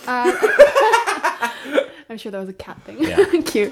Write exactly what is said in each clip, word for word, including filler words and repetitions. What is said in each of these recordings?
Uh, I'm sure that was a cat thing. Yeah. Cute.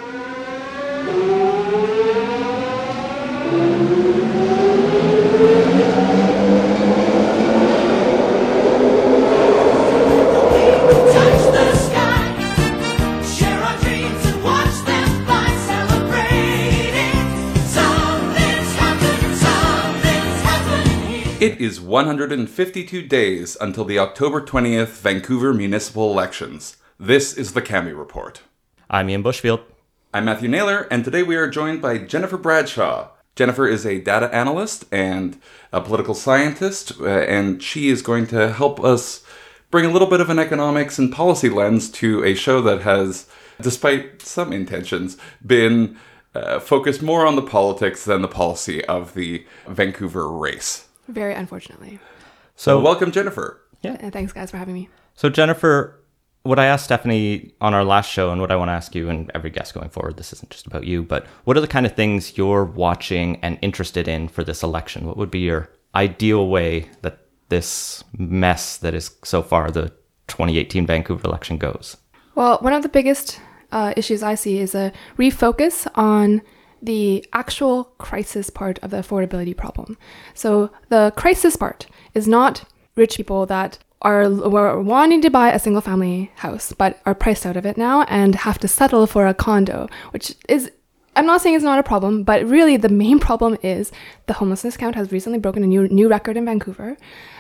It is one hundred fifty-two days until the October twentieth Vancouver municipal elections. This is the Cami Report. I'm Ian Bushfield. I'm Matthew Naylor, and today we are joined by Jennifer Bradshaw. Jennifer is a data analyst and a political scientist, uh, and she is going to help us bring a little bit of an economics and policy lens to a show that has, despite some intentions, been uh, focused more on the politics than the policy of the Vancouver race. Very unfortunately. So, well, welcome, Jennifer. Yeah. And thanks, guys, for having me. So, Jennifer, what I asked Stephanie on our last show, and what I want to ask you and every guest going forward, this isn't just about you, but what are the kind of things you're watching and interested in for this election? What would be your ideal way that this mess that is so far the twenty eighteen Vancouver election goes? Well, one of the biggest uh, issues I see is a refocus on the actual crisis part of the affordability problem. So the crisis part is not rich people that are were wanting to buy a single family house but are priced out of it now and have to settle for a condo, which is, I'm not saying it's not a problem, but really the main problem is the homelessness count has recently broken a new new record in Vancouver.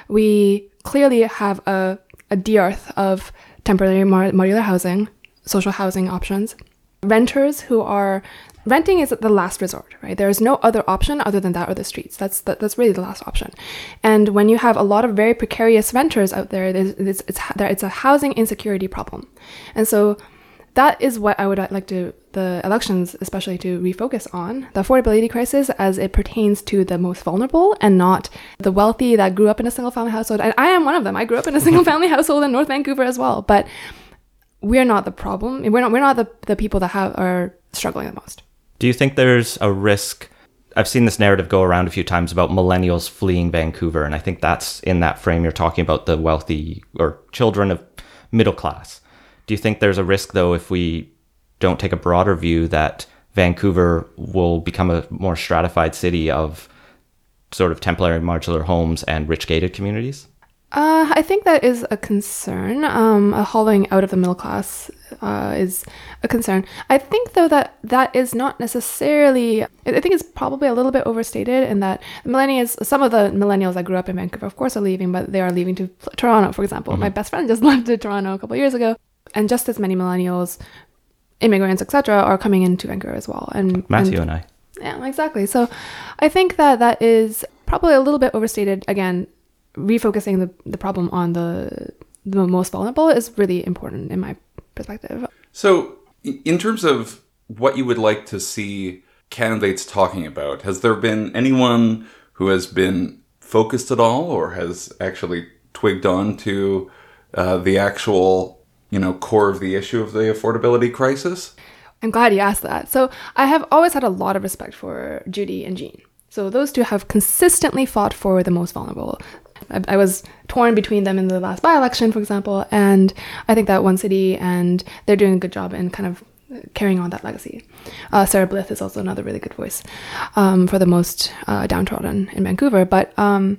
We clearly have a, a dearth of temporary modular housing, social housing options. Renters who are renting is the last resort, right? There is no other option other than that or the streets. That's that, that's really the last option. And when you have a lot of very precarious renters out there, it's, it's, it's, it's a housing insecurity problem. And so that is what I would like to, the elections especially, to refocus on, the affordability crisis as it pertains to the most vulnerable and not the wealthy that grew up in a single family household. And I am one of them. I grew up in a single family household in North Vancouver as well. But we're not the problem. We're not, we're not the, the people that have are struggling the most. Do you think there's a risk? I've seen this narrative go around a few times about millennials fleeing Vancouver, and I think that's in that frame you're talking about the wealthy or children of middle class. Do you think there's a risk, though, if we don't take a broader view, that Vancouver will become a more stratified city of sort of temporary modular homes and rich gated communities? Uh, I think that is a concern. Um, a hollowing out of the middle class uh, is a concern. I think, though, that that is not necessarily... I think it's probably a little bit overstated in that millennials, some of the millennials that grew up in Vancouver, of course, are leaving, but they are leaving to Toronto, for example. Mm-hmm. My best friend just left to Toronto a couple of years ago. And just as many millennials, immigrants, et cetera, are coming into Vancouver as well. And Matthew and, and I. Yeah, exactly. So I think that that is probably a little bit overstated. Again, refocusing the, the problem on the the most vulnerable is really important in my perspective. So in terms of what you would like to see candidates talking about, has there been anyone who has been focused at all or has actually twigged on to uh, the actual, you know, core of the issue of the affordability crisis? I'm glad you asked that. So I have always had a lot of respect for Judy and Jean. So those two have consistently fought for the most vulnerable. I, I was torn between them in the last by-election, for example, and I think that One City, and they're doing a good job in kind of carrying on that legacy. Uh, Sarah Blyth is also another really good voice um, for the most uh, downtrodden in Vancouver. But um,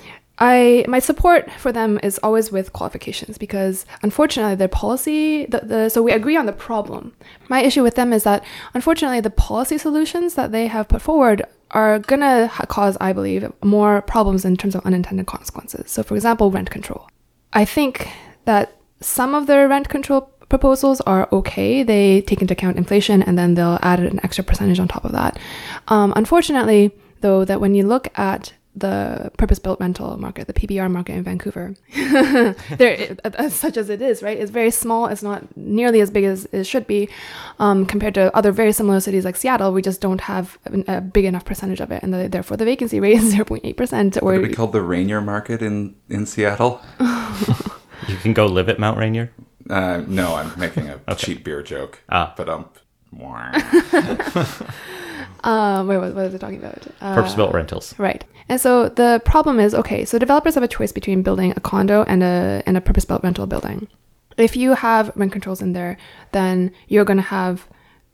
I my support for them is always with qualifications, because unfortunately their policy, the, the so we agree on the problem. My issue with them is that unfortunately the policy solutions that they have put forward are going to ha- cause, I believe, more problems in terms of unintended consequences. So, for example, rent control. I think that some of their rent control proposals are okay. They take into account inflation and then they'll add an extra percentage on top of that. Um, unfortunately, though, that when you look at the purpose-built rental market, the P B R market in Vancouver, there, as such as it is, right? It's very small. It's not nearly as big as it should be um, compared to other very similar cities like Seattle. We just don't have a big enough percentage of it, and the, therefore the vacancy rate is zero point eight percent. Or would it be called the Rainier Market in, in Seattle? You can go live at Mount Rainier? Uh, no, I'm making a okay. cheap beer joke. Ah. But um, Uh, wait, what, what was I talking about? Uh, Purpose-built rentals. Right. And so the problem is, okay, so developers have a choice between building a condo and a and a purpose-built rental building. if you have rent controls in there, then you're going to have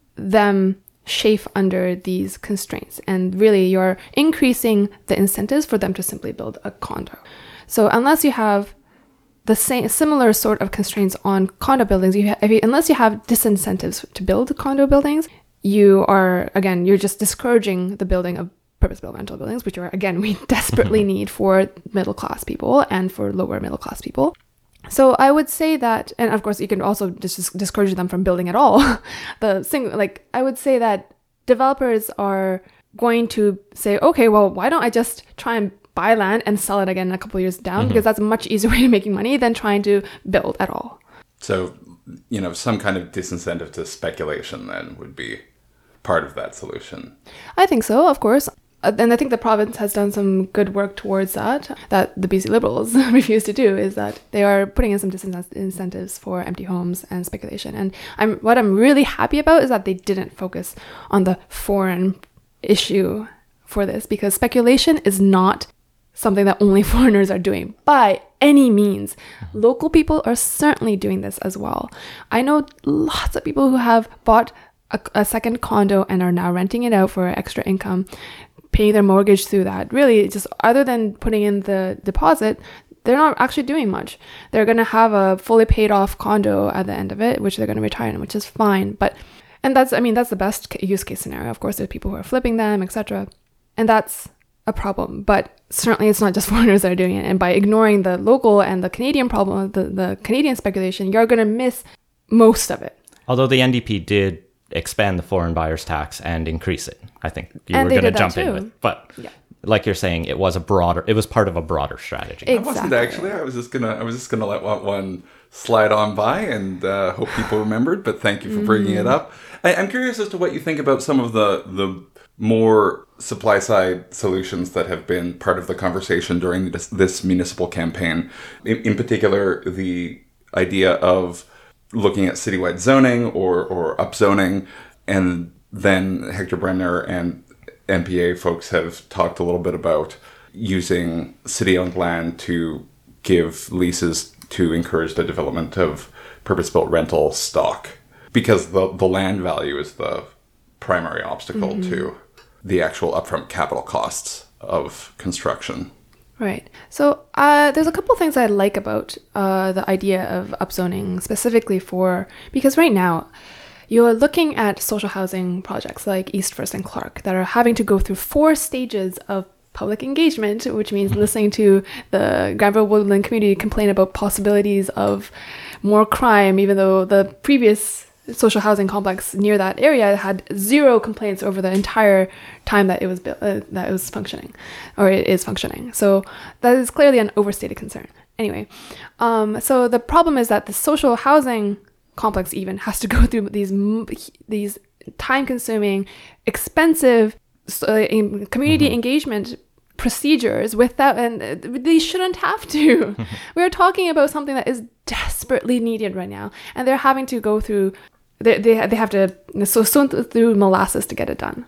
them chafe under these constraints. And really, you're increasing the incentives for them to simply build a condo. So unless you have the same similar sort of constraints on condo buildings, you, ha- if you unless you have disincentives to build condo buildings, you are, again, you're just discouraging the building of purpose-built rental buildings, which are, again, we desperately need for middle-class people and for lower middle-class people. So I would say that, and of course you can also just discourage them from building at all. the thing, like I would say that developers are going to say, okay, well, why don't I just try and buy land and sell it again a couple of years down, mm-hmm. because that's a much easier way of making money than trying to build at all. So, you know, some kind of disincentive to speculation then would be part of that solution. I think so, of course. And I think the province has done some good work towards that, that the B C Liberals refuse to do, is that they are putting in some disincentives for empty homes and speculation. And I'm what I'm really happy about is that they didn't focus on the foreign issue for this, because speculation is not something that only foreigners are doing by any means. Local people are certainly doing this as well. I know lots of people who have bought a, a second condo and are now renting it out for extra income, paying their mortgage through that. Really, just other than putting in the deposit, they're not actually doing much. They're going to have a fully paid off condo at the end of it, which they're going to retire in, which is fine. But, and that's, I mean, that's the best use case scenario. Of course, there's people who are flipping them, et cetera. And that's a problem. But certainly it's not just foreigners that are doing it. And by ignoring the local and the Canadian problem, the, the Canadian speculation, you're going to miss most of it. Although the N D P did expand the foreign buyers tax and increase it. I think you and were going to jump in with, but yeah. like you're saying, it was a broader, it was part of a broader strategy. Exactly. I wasn't actually. I was just gonna. I was just gonna let one slide on by and uh, hope people remembered. But thank you for bringing mm. it up. I, I'm curious as to what you think about some of the the more supply side solutions that have been part of the conversation during this, this municipal campaign. In, in particular, the idea of looking at citywide zoning or or upzoning, and then Hector Bremner and N P A folks have talked a little bit about using city-owned land to give leases to encourage the development of purpose-built rental stock, because the, the land value is the primary obstacle mm-hmm. to the actual upfront capital costs of construction. Right. So uh, there's a couple things I like about uh, the idea of upzoning specifically for, because right now you're looking at social housing projects like East First and Clark that are having to go through four stages of public engagement, which means listening to the Granville Woodland community complain about possibilities of more crime, even though the previous social housing complex near that area had zero complaints over the entire time that it was built, uh, that it was functioning, or it is functioning. So that is clearly an overstated concern. Anyway, um, so the problem is that the social housing complex even has to go through these these time-consuming, expensive uh, community mm-hmm. engagement procedures without, and they shouldn't have to. We're talking about something that is desperately needed right now, and they're having to go through. They they they have to so swim through molasses to get it done.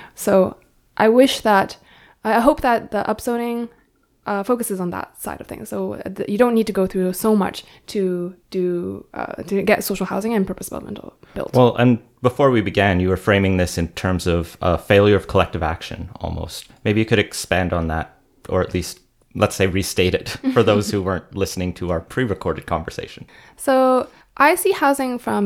So I wish that I hope that the upzoning uh, focuses on that side of things. So th- you don't need to go through so much to do uh, to get social housing and purpose development built. Well, and before we began, you were framing this in terms of a failure of collective action, almost. Maybe you could expand on that, or at least, let's say, restate it for those who weren't listening to our pre-recorded conversation. So I see housing from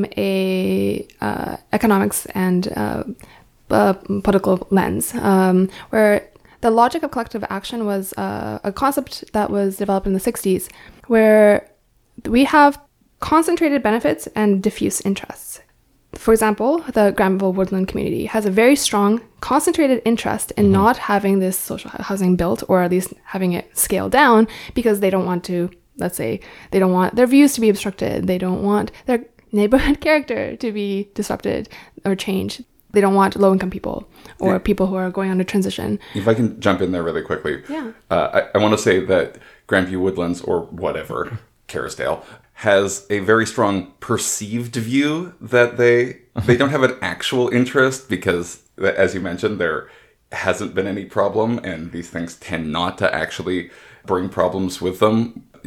a uh, economics and uh, uh, political lens, um, where the logic of collective action was uh, a concept that was developed in the sixties, where we have concentrated benefits and diffuse interests. For example, the Granville Woodland community has a very strong concentrated interest in mm-hmm. not having this social housing built, or at least having it scaled down, because they don't want to, let's say, they don't want their views to be obstructed. They don't want their neighborhood character to be disrupted or changed. They don't want low-income people or yeah. people who are going on a transition. If I can jump in there really quickly. Yeah. Uh, I, I want to say that Grandview Woodlands, or whatever, Kerrisdale, has a very strong perceived view that they they don't have an actual interest, because, as you mentioned, there hasn't been any problem, and these things tend not to actually bring problems with them. It's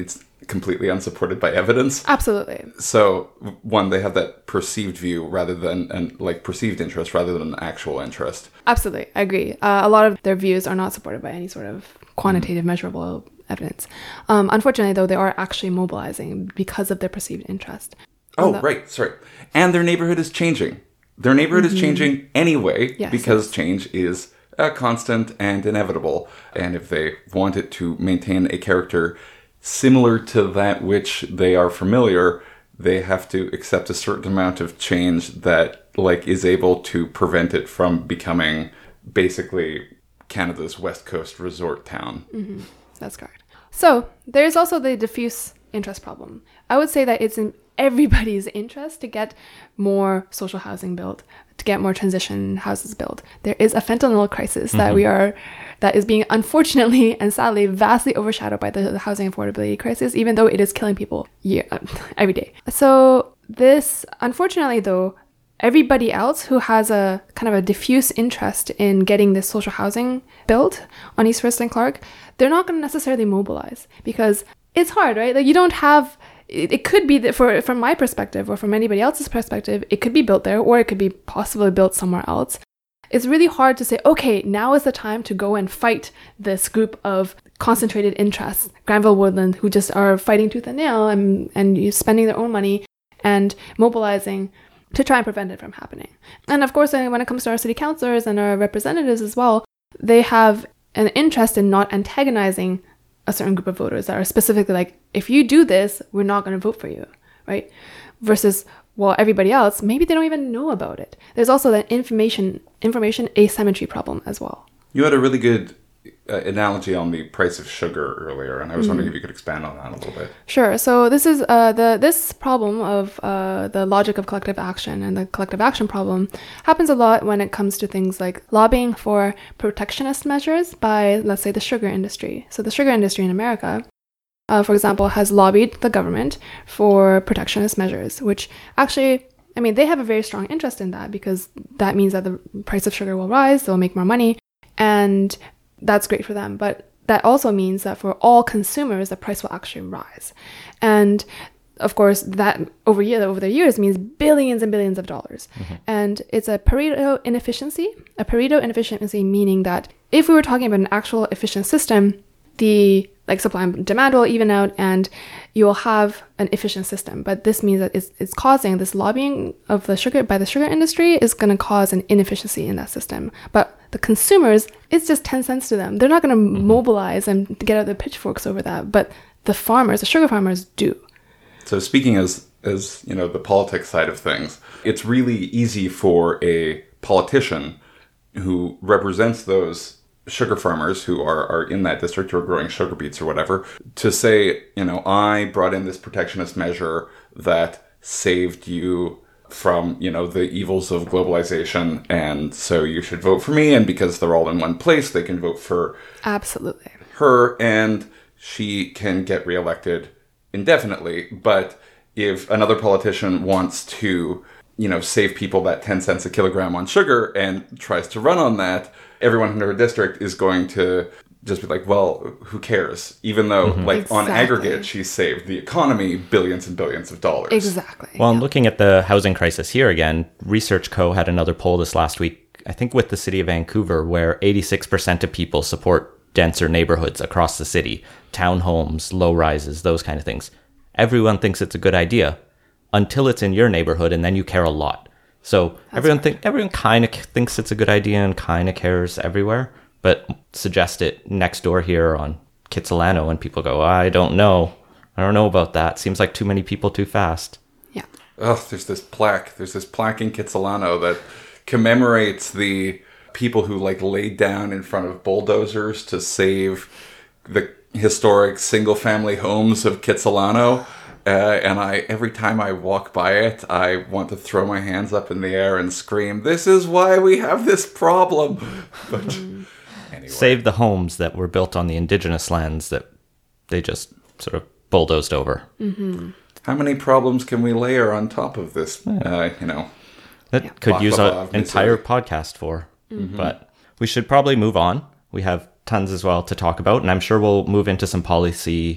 completely unsupported by evidence. Absolutely. So, one, they have that perceived view rather than, and like perceived interest rather than actual interest. Absolutely. I agree. Uh, a lot of their views are not supported by any sort of quantitative, measurable evidence. Um, unfortunately, though, they are actually mobilizing because of their perceived interest. Oh, the- right. Sorry. And their neighborhood is changing. Their neighborhood Mm-hmm. is changing anyway Yes, because yes. change is uh, constant and inevitable. And if they wanted to maintain a character similar to that which they are familiar, they have to accept a certain amount of change that like is able to prevent it from becoming basically Canada's West Coast resort town. Mm-hmm. That's correct. So there's also the diffuse interest problem. I would say that it's in everybody's interest to get more social housing built, to get more transition houses built. There is a fentanyl crisis that we are, that is being unfortunately and sadly vastly overshadowed by the housing affordability crisis, even though it is killing people year, every day. So this, unfortunately though, everybody else who has a kind of a diffuse interest in getting this social housing built on East First and Clark, they're not going to necessarily mobilize because it's hard, right? Like you don't have, it, it could be that for, from my perspective or from anybody else's perspective, it could be built there or it could be possibly built somewhere else. It's really hard to say, okay, now is the time to go and fight this group of concentrated interests, Granville Woodland, who just are fighting tooth and nail and, and spending their own money and mobilizing to try and prevent it from happening. And of course, when it comes to our city councillors and our representatives as well, they have an interest in not antagonizing a certain group of voters that are specifically like, if you do this, we're not going to vote for you, right? Versus, well, everybody else, maybe they don't even know about it. There's also that information information asymmetry problem as well. You had a really good uh, analogy on the price of sugar earlier, and I was wondering if you could expand on that a little bit. Sure. So this is uh, the this problem of uh, the logic of collective action and the collective action problem happens a lot when it comes to things like lobbying for protectionist measures by, let's say, the sugar industry. So the sugar industry in America, uh, for example, has lobbied the government for protectionist measures, which actually, I mean, they have a very strong interest in that because that means that the price of sugar will rise, they'll make more money, and that's great for them. But that also means that for all consumers, the price will actually rise. And of course, that over year, over the years means billions and billions of dollars. Mm-hmm. And it's a Pareto inefficiency, a Pareto inefficiency meaning that if we were talking about an actual efficient system, the like supply and demand will even out and you will have an efficient system. But this means that it's, it's causing this lobbying of the sugar by the sugar industry is going to cause an inefficiency in that system. But the consumers, it's just ten cents to them. They're not going to mm-hmm. mobilize and get out their pitchforks over that. But the farmers, the sugar farmers do. So speaking as, as you know, the politics side of things, it's really easy for a politician who represents those sugar farmers who are, are in that district who are growing sugar beets or whatever, to say, you know, I brought in this protectionist measure that saved you from, you know, the evils of globalization, and so you should vote for me, and because they're all in one place, they can vote for Absolutely. her, and she can get reelected indefinitely. But if another politician wants to, you know, save people that ten cents a kilogram on sugar and tries to run on that, everyone in her district is going to just be like, well, who cares? Even though, mm-hmm. like, exactly. on aggregate, she's saved the economy billions and billions of dollars. Exactly. Well, yeah. I'm looking at the housing crisis here again. Research Co. had another poll this last week, I think with the city of Vancouver, where eighty-six percent of people support denser neighborhoods across the city, townhomes, low-rises, those kind of things. Everyone thinks it's a good idea until it's in your neighborhood, and then you care a lot. So That's everyone right. think everyone kind of thinks it's a good idea and kind of cares everywhere, but suggest it next door here on Kitsilano, and people go, I don't know. I don't know about that. Seems like too many people too fast. Yeah. Oh, there's this plaque. There's this plaque in Kitsilano that commemorates the people who like laid down in front of bulldozers to save the historic single-family homes of Kitsilano. Uh, and I, every time I walk by it, I want to throw my hands up in the air and scream, this is why we have this problem. But anyway. Save the homes that were built on the indigenous lands that they just sort of bulldozed over. Mm-hmm. How many problems can we layer on top of this, uh, you know? That yeah. could use an entire podcast for. Mm-hmm. But we should probably move on. We have tons as well to talk about, and I'm sure we'll move into some policy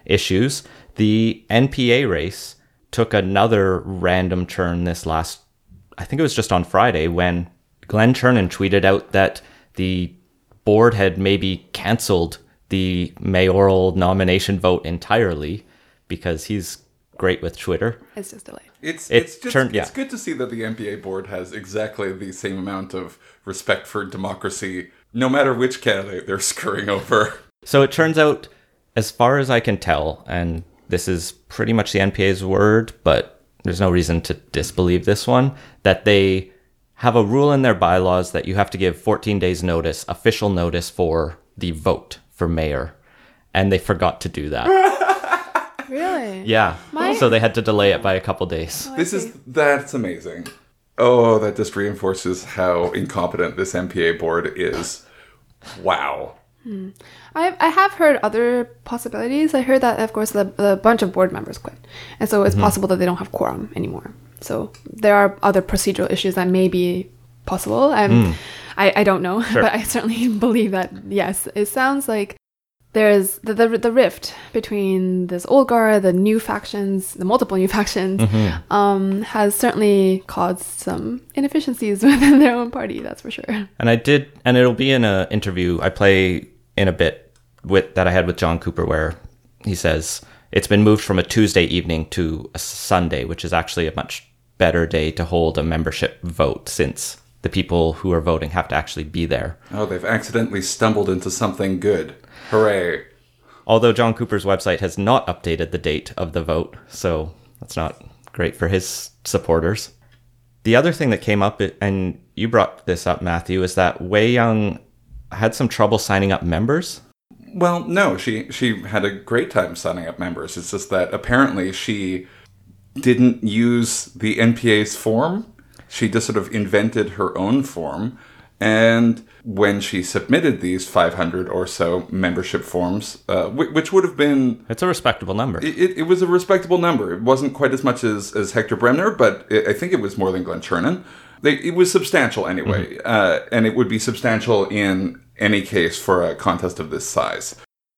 issues. The N P A race took another random turn this last, I think it was just on Friday, when Glenn Chernin tweeted out that the board had maybe canceled the mayoral nomination vote entirely because he's great with Twitter. It's just delayed. It's It it's just turned- yeah. it's good to see that the N P A board has exactly the same amount of respect for democracy, no matter which candidate they're screwing over. So it turns out, as far as I can tell, and this is pretty much the N P A's word, but there's no reason to disbelieve this one, that they have a rule in their bylaws that you have to give fourteen days notice, official notice for the vote for mayor. And they forgot to do that. Really? Yeah. My- So they had to delay it by a couple days. Oh, I This see. is that's amazing. Oh, that just reinforces how incompetent this N P A board is. Wow. I I have heard other possibilities. I heard that, of course, the, the bunch of board members quit, and so it's possible that they don't have quorum anymore. So there are other procedural issues that may be possible. Um, I I don't know, Sure. but I certainly believe that yes, it sounds like there's the, the the rift between this old guard, the new factions, the multiple new factions, um, has certainly caused some inefficiencies within their own party. That's for sure. And I did, and it'll be in an interview I play in a bit with that I had with John Cooper, where he says it's been moved from a Tuesday evening to a Sunday, which is actually a much better day to hold a membership vote, since the people who are voting have to actually be there. Oh, they've accidentally stumbled into something good. Hooray. Although John Cooper's website has not updated the date of the vote, so that's not great for his supporters. The other thing that came up, and you brought this up, Matthew, is that Wei Young had some trouble signing up members. Well, no, she she had a great time signing up members. It's just that apparently she didn't use the N P A's form. She just sort of invented her own form. And when she submitted these five hundred or so membership forms, uh, wh- which would have been... It's a respectable number. It, it, it was a respectable number. It wasn't quite as much as, as Hector Bremner, but it, I think it was more than Glenn Chernin. They, it was substantial anyway, mm-hmm. uh, and it would be substantial in any case for a contest of this size.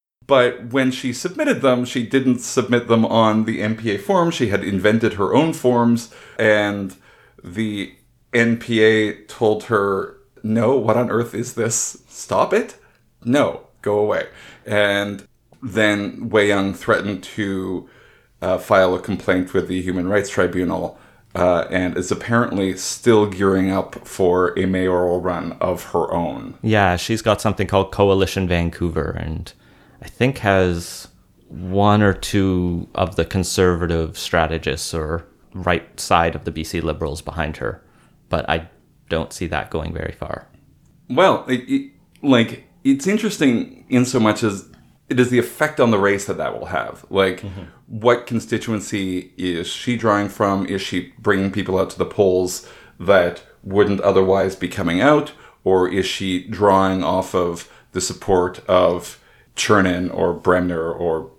But when she submitted them, she didn't submit them on the N P A form. She had invented her own forms, and the N P A told her, no, what on earth is this? Stop it? No, go away. And then Wei Young threatened to uh, file a complaint with the Human Rights Tribunal, uh, and is apparently still gearing up for a mayoral run of her own. Yeah, she's got something called Coalition Vancouver, and I think has one or two of the conservative strategists or right side of the B C Liberals behind her. But I don't see that going very far. Well, it, it, like, it's interesting in so much as it is the effect on the race that that will have. Like, mm-hmm. what constituency is she drawing from? Is she bringing people out to the polls that wouldn't otherwise be coming out? Or is she drawing off of the support of Chernin or Bremner or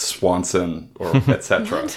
Swanson or et cetera?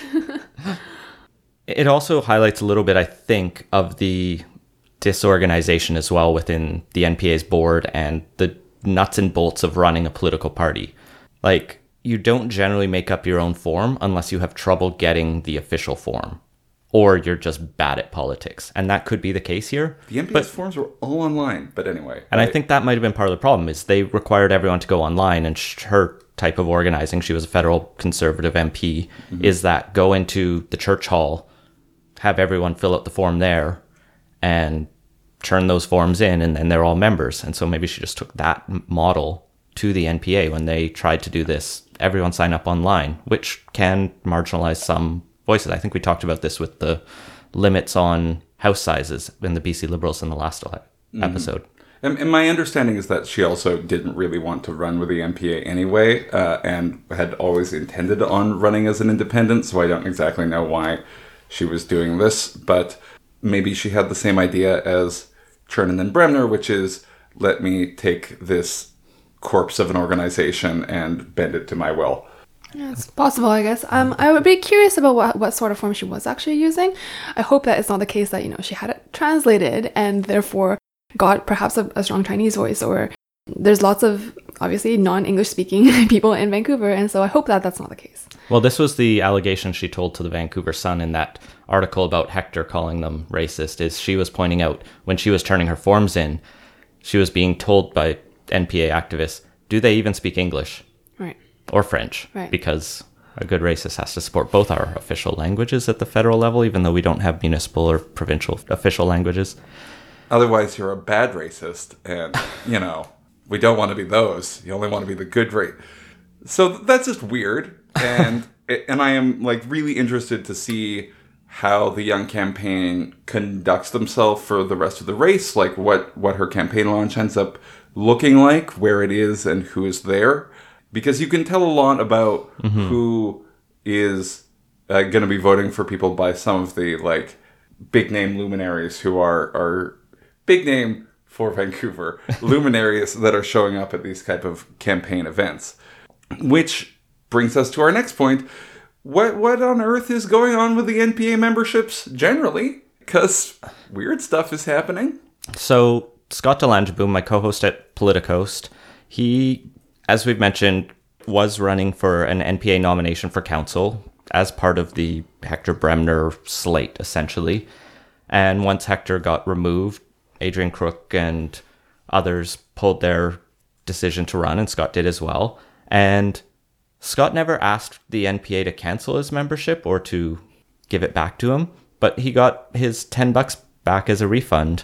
It also highlights a little bit, I think, of the disorganization as well within the N P A's board and the nuts and bolts of running a political party. Like, you don't generally make up your own form unless you have trouble getting the official form, or you're just bad at politics. And that could be the case here. The N P A's but, forms were all online, but anyway. And I, I think that might have been part of the problem, is they required everyone to go online, and sh- her type of organizing, she was a federal conservative M P, mm-hmm. is that go into the church hall, have everyone fill out the form there, and turn those forms in, and then they're all members. And so maybe she just took that model to the N P A when they tried to do this. Everyone sign up online, which can marginalize some voices. I think we talked about this with the limits on house sizes in the B C Liberals in the last episode. Mm-hmm. And, and my understanding is that she also didn't really want to run with the N P A anyway, uh, and had always intended on running as an independent, so I don't exactly know why she was doing this, but maybe she had the same idea as Chernin and Bremner, which is, let me take this corpse of an organization and bend it to my will. Yeah, it's possible, I guess. Um, I would be curious about what, what sort of form she was actually using. I hope that it's not the case that, you know, she had it translated and therefore got perhaps a, a strong Chinese voice, or there's lots of obviously non-English speaking people in Vancouver. And so I hope that that's not the case. Well, this was the allegation she told to the Vancouver Sun in that article about Hector calling them racist, is she was pointing out when she was turning her forms in, she was being told by N P A activists, do they even speak English? Right. Or French? Right. Because a good racist has to support both our official languages at the federal level, even though we don't have municipal or provincial official languages. Otherwise, you're a bad racist, and, you know, we don't want to be those. You only want to be the good rate. So that's just weird, and and I am, like, really interested to see how the Young campaign conducts themselves for the rest of the race, like what, what her campaign launch ends up looking like, where it is, and who is there. Because you can tell a lot about mm-hmm. who is uh, going to be voting for people by some of the, like, big-name luminaries who are, are big name for Vancouver, luminaries that are showing up at these type of campaign events. Which brings us to our next point. What what on earth is going on with the N P A memberships generally? Because weird stuff is happening. So Scott Delangeboom, my co-host at Politicoast, he, as we've mentioned, was running for an N P A nomination for council as part of the Hector Bremner slate, essentially. And once Hector got removed, Adrian Crook and others pulled their decision to run, and Scott did as well. And Scott never asked the N P A to cancel his membership or to give it back to him, but he got his ten bucks back as a refund.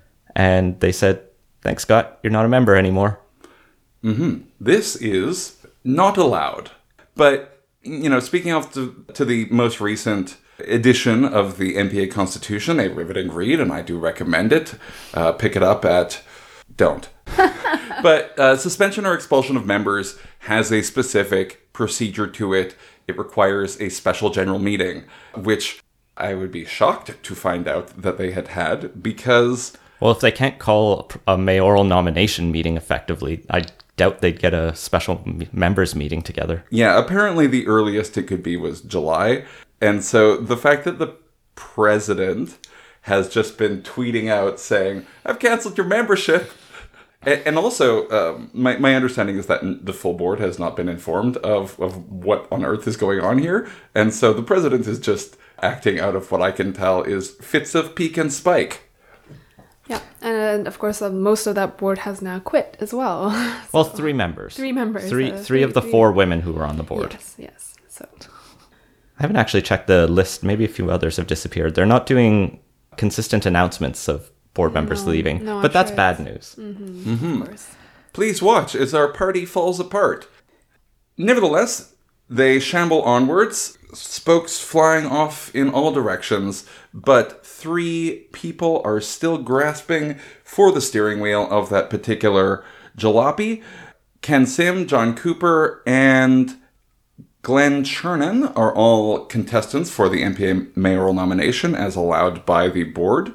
And they said, thanks, Scott, you're not a member anymore. Mm-hmm. This is not allowed. But, you know, speaking of to, to the most recent edition of the N P A Constitution, a riveting read, and I do recommend it. Uh, pick it up at... Don't. But uh, suspension or expulsion of members has a specific procedure to it. It requires a special general meeting, which I would be shocked to find out that they had had, because... Well, if they can't call a mayoral nomination meeting effectively, I doubt they'd get a special members meeting together. Yeah, apparently the earliest it could be was July. And so the fact that the president has just been tweeting out saying, I've canceled your membership. And also, um, my, my understanding is that the full board has not been informed of, of what on earth is going on here. And so the president is just acting out of what I can tell is fits of peak and spike. Yeah, and of course, uh, most of that board has now quit as well. So, well, three members. Three members. Three, uh, three, three of the three. four women who were on the board. Yes, yes. So I haven't actually checked the list. Maybe a few others have disappeared. They're not doing consistent announcements of board members no, leaving. No, but that's sure bad news. Mm-hmm, mm-hmm. Of course. Please watch as our party falls apart. Nevertheless, they shamble onwards, spokes flying off in all directions, but three people are still grasping for the steering wheel of that particular jalopy. Ken Sim, John Cooper, and Glenn Chernin are all contestants for the N P A mayoral nomination as allowed by the board.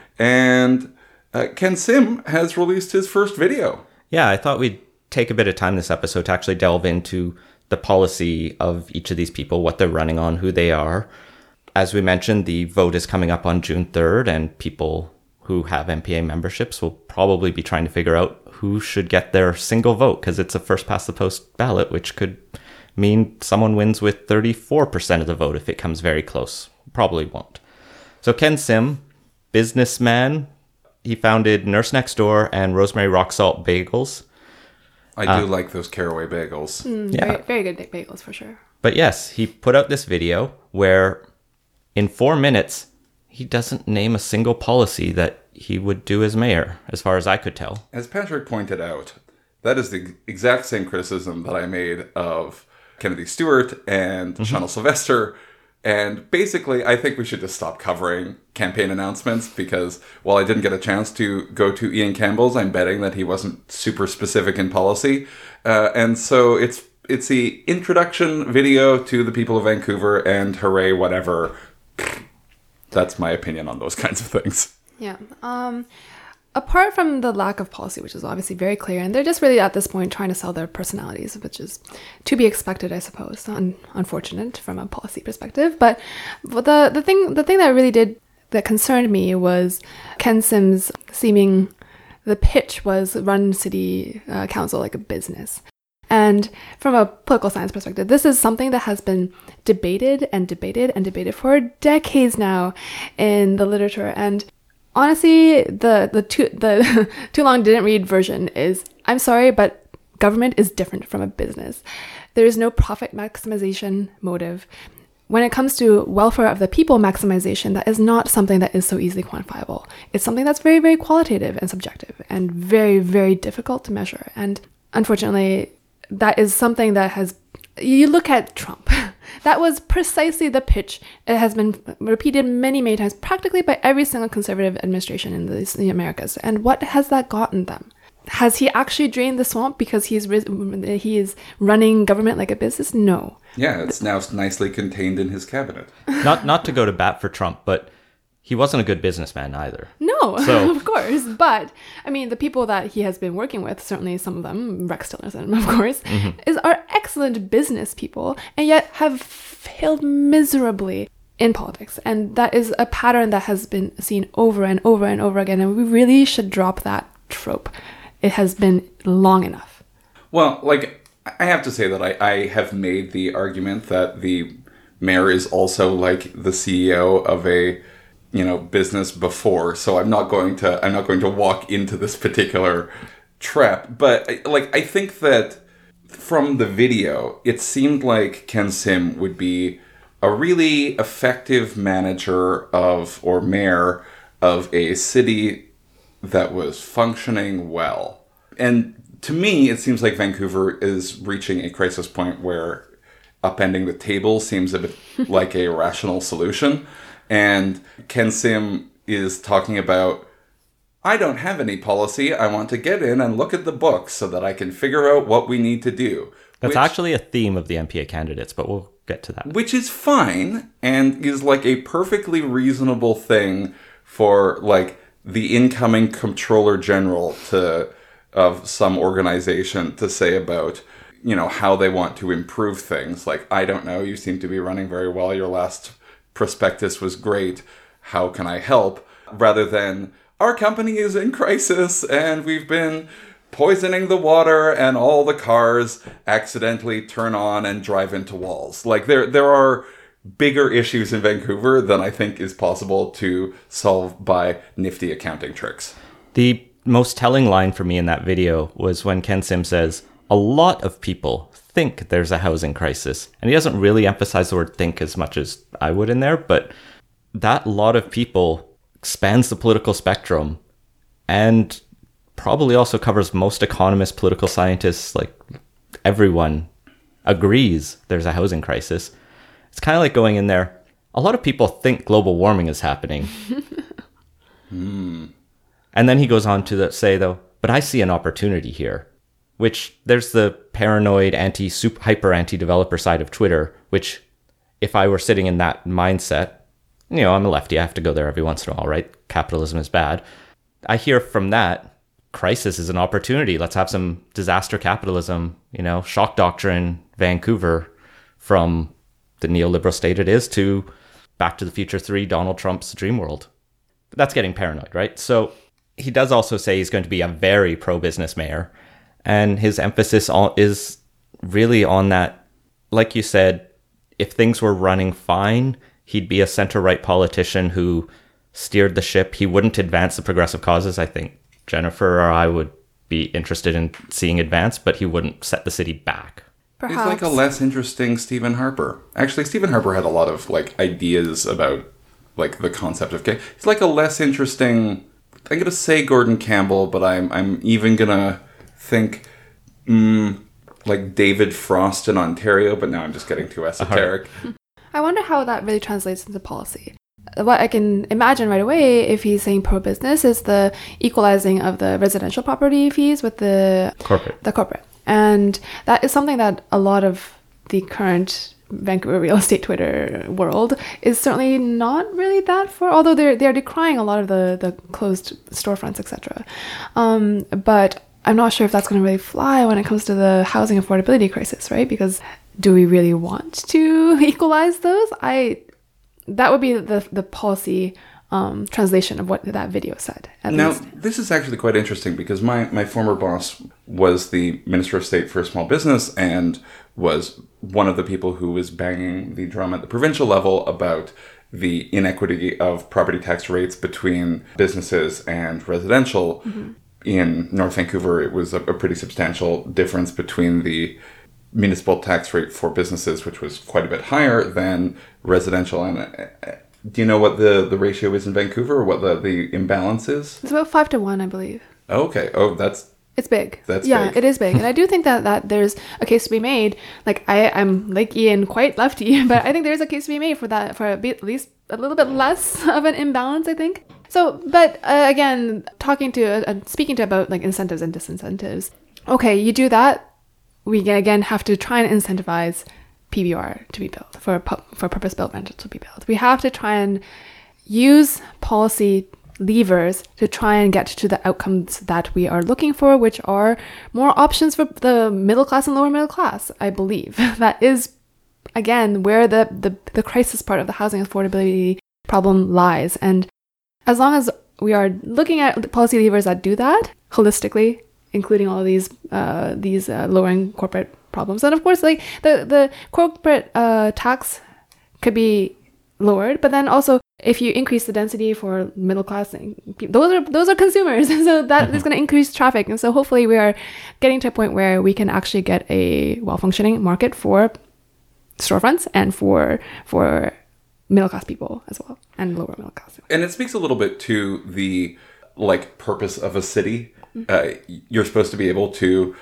And uh, Ken Sim has released his first video. Yeah, I thought we'd take a bit of time this episode to actually delve into the policy of each of these people, what they're running on, who they are. As we mentioned, the vote is coming up on June third, and people who have N P A memberships will probably be trying to figure out who should get their single vote, because it's a first-past-the-post ballot, which could mean someone wins with thirty-four percent of the vote if it comes very close. Probably won't. So Ken Sim, businessman, he founded Nurse Next Door and Rosemary Rock Salt Bagels. I do uh, like those caraway bagels. Mm, yeah. Very, very good bagels, for sure. But yes, he put out this video where in four minutes, he doesn't name a single policy that he would do as mayor, as far as I could tell. As Patrick pointed out, that is the exact same criticism that I made of Kennedy Stewart and mm-hmm. Shawna Sylvester. And basically, I think we should just stop covering campaign announcements, because while I didn't get a chance to go to Ian Campbell's, I'm betting that he wasn't super specific in policy. Uh, and so it's it's the introduction video to the people of Vancouver, and hooray, whatever. That's my opinion on those kinds of things. Yeah. Um, apart from the lack of policy, which is obviously very clear, and they're just really at this point trying to sell their personalities, which is to be expected, I suppose. Un- unfortunate from a policy perspective. But, but the the thing the thing that really did that concerned me was Ken Sim's seeming the pitch was run city uh, council like a business. And from a political science perspective, this is something that has been debated and debated and debated for decades now in the literature. And honestly, the the too the too long didn't read version is, I'm sorry, but government is different from a business. There is no profit maximization motive. When it comes to welfare of the people maximization, that is not something that is so easily quantifiable. It's something that's very, very qualitative and subjective and very, very difficult to measure. And unfortunately, that is something that has, you look at Trump, that was precisely the pitch. It has been repeated many, many times, practically by every single conservative administration in the, in the Americas. And what has that gotten them? Has he actually drained the swamp because he's he is running government like a business? No. Yeah, it's now nicely contained in his cabinet. Not not to go to bat for Trump, but he wasn't a good businessman either. No, So- of course. But, I mean, the people that he has been working with, certainly some of them, Rex Tillerson, of course, Mm-hmm. is are excellent business people and yet have failed miserably in politics. And that is a pattern that has been seen over and over and over again. And we really should drop that trope. It has been long enough. Well, like, I have to say that I, I have made the argument that the mayor is also like the C E O of a, you know, business before. So I'm not going to I'm not going to walk into this particular trap. But I- like I think that from the video, it seemed like Ken Sim would be a really effective manager of or mayor of a city that was functioning well. And to me, it seems like Vancouver is reaching a crisis point where upending the table seems a bit like a rational solution. And Ken Sim is talking about, I don't have any policy. I want to get in and look at the books so that I can figure out what we need to do. That's which, actually a theme of the M P A candidates, but we'll get to that. which is fine and is like a perfectly reasonable thing for like the incoming comptroller general to of some organization to say about, you know, how they want to improve things. Like, I don't know, you seem to be running very well. Your last prospectus was great. How can I help? Rather than, our company is in crisis and we've been poisoning the water and all the cars accidentally turn on and drive into walls. Like, there there are bigger issues in Vancouver than I think is possible to solve by nifty accounting tricks. The most telling line for me in that video was when Ken Sim says, a lot of people think there's a housing crisis. And he doesn't really emphasize the word think as much as I would in there, but that lot of people spans the political spectrum and probably also covers most economists, political scientists, like everyone agrees there's a housing crisis. It's kind of like going in there. A lot of people think global warming is happening. Hmm. And then he goes on to the, say, though, but I see an opportunity here, which there's the paranoid, anti, super, hyper anti-developer side of Twitter, which if I were sitting in that mindset, you know, I'm a lefty, I have to go there every once in a while, right? Capitalism is bad. I hear from that, crisis is an opportunity. Let's have some disaster capitalism, you know, shock doctrine, Vancouver, from the neoliberal state it is to Back to the Future three, Donald Trump's dream world. That's getting paranoid, right? So he does also say he's going to be a very pro-business mayor. And his emphasis on, is really on that, like you said, if things were running fine, he'd be a center-right politician who steered the ship. He wouldn't advance the progressive causes. I think Jennifer or I would be interested in seeing advance, but he wouldn't set the city back. Perhaps. He's like a less interesting Stephen Harper. Actually, Stephen Harper had a lot of like ideas about like the concept of gay. He's like a less interesting. I'm gonna say Gordon Campbell, but I'm I'm even gonna think mm, like David Frost in Ontario. But now I'm just getting too esoteric. I wonder how that really translates into policy. What I can imagine right away, if he's saying pro-business, is the equalizing of the residential property fees with the Corporate. the corporate. And that is something that a lot of the current Vancouver real estate Twitter world is certainly not really that for, although they're they're decrying a lot of the, the closed storefronts, et cetera. Um, but I'm not sure if that's going to really fly when it comes to the housing affordability crisis, right? Because do we really want to equalize those? I that would be the the policy um, translation of what that video said. At Now, least. this is actually quite interesting because my, my former boss was the Minister of State for Small Business and was one of the people who was banging the drum at the provincial level about the inequity of property tax rates between businesses and residential. Mm-hmm. In North Vancouver, it was a, a pretty substantial difference between the municipal tax rate for businesses, which was quite a bit higher than residential. And uh, do you know what the, the ratio is in Vancouver, or what the, the imbalance is? It's about five to one, I believe. Okay. Oh, that's... It's big. That's yeah, big. It is big. And I do think that, that there's a case to be made. Like, I, I'm like Ian, quite lefty, but I think there's a case to be made for that, for a bit, at least a little bit less of an imbalance, I think. So, but uh, again, talking to, uh, speaking to about like incentives and disincentives. Okay, you do that. We again have to try and incentivize P B R to be built, for pu- for purpose-built rental to be built. We have to try and use policy levers to try and get to the outcomes that we are looking for, which are more options for the middle class and lower middle class, I believe. That is, again, where the, the, the crisis part of the housing affordability problem lies. And as long as we are looking at policy levers that do that holistically, including all of these uh, these uh, lowering corporate problems, and of course, like the the corporate uh, tax could be lowered, but then also if you increase the density for middle class, those are those are consumers, so that mm-hmm. is going to increase traffic, and so hopefully we are getting to a point where we can actually get a well functioning market for storefronts and for for middle class people as well, and lower middle class. And it speaks a little bit to the like purpose of a city. Mm-hmm. Uh, you're supposed to be able to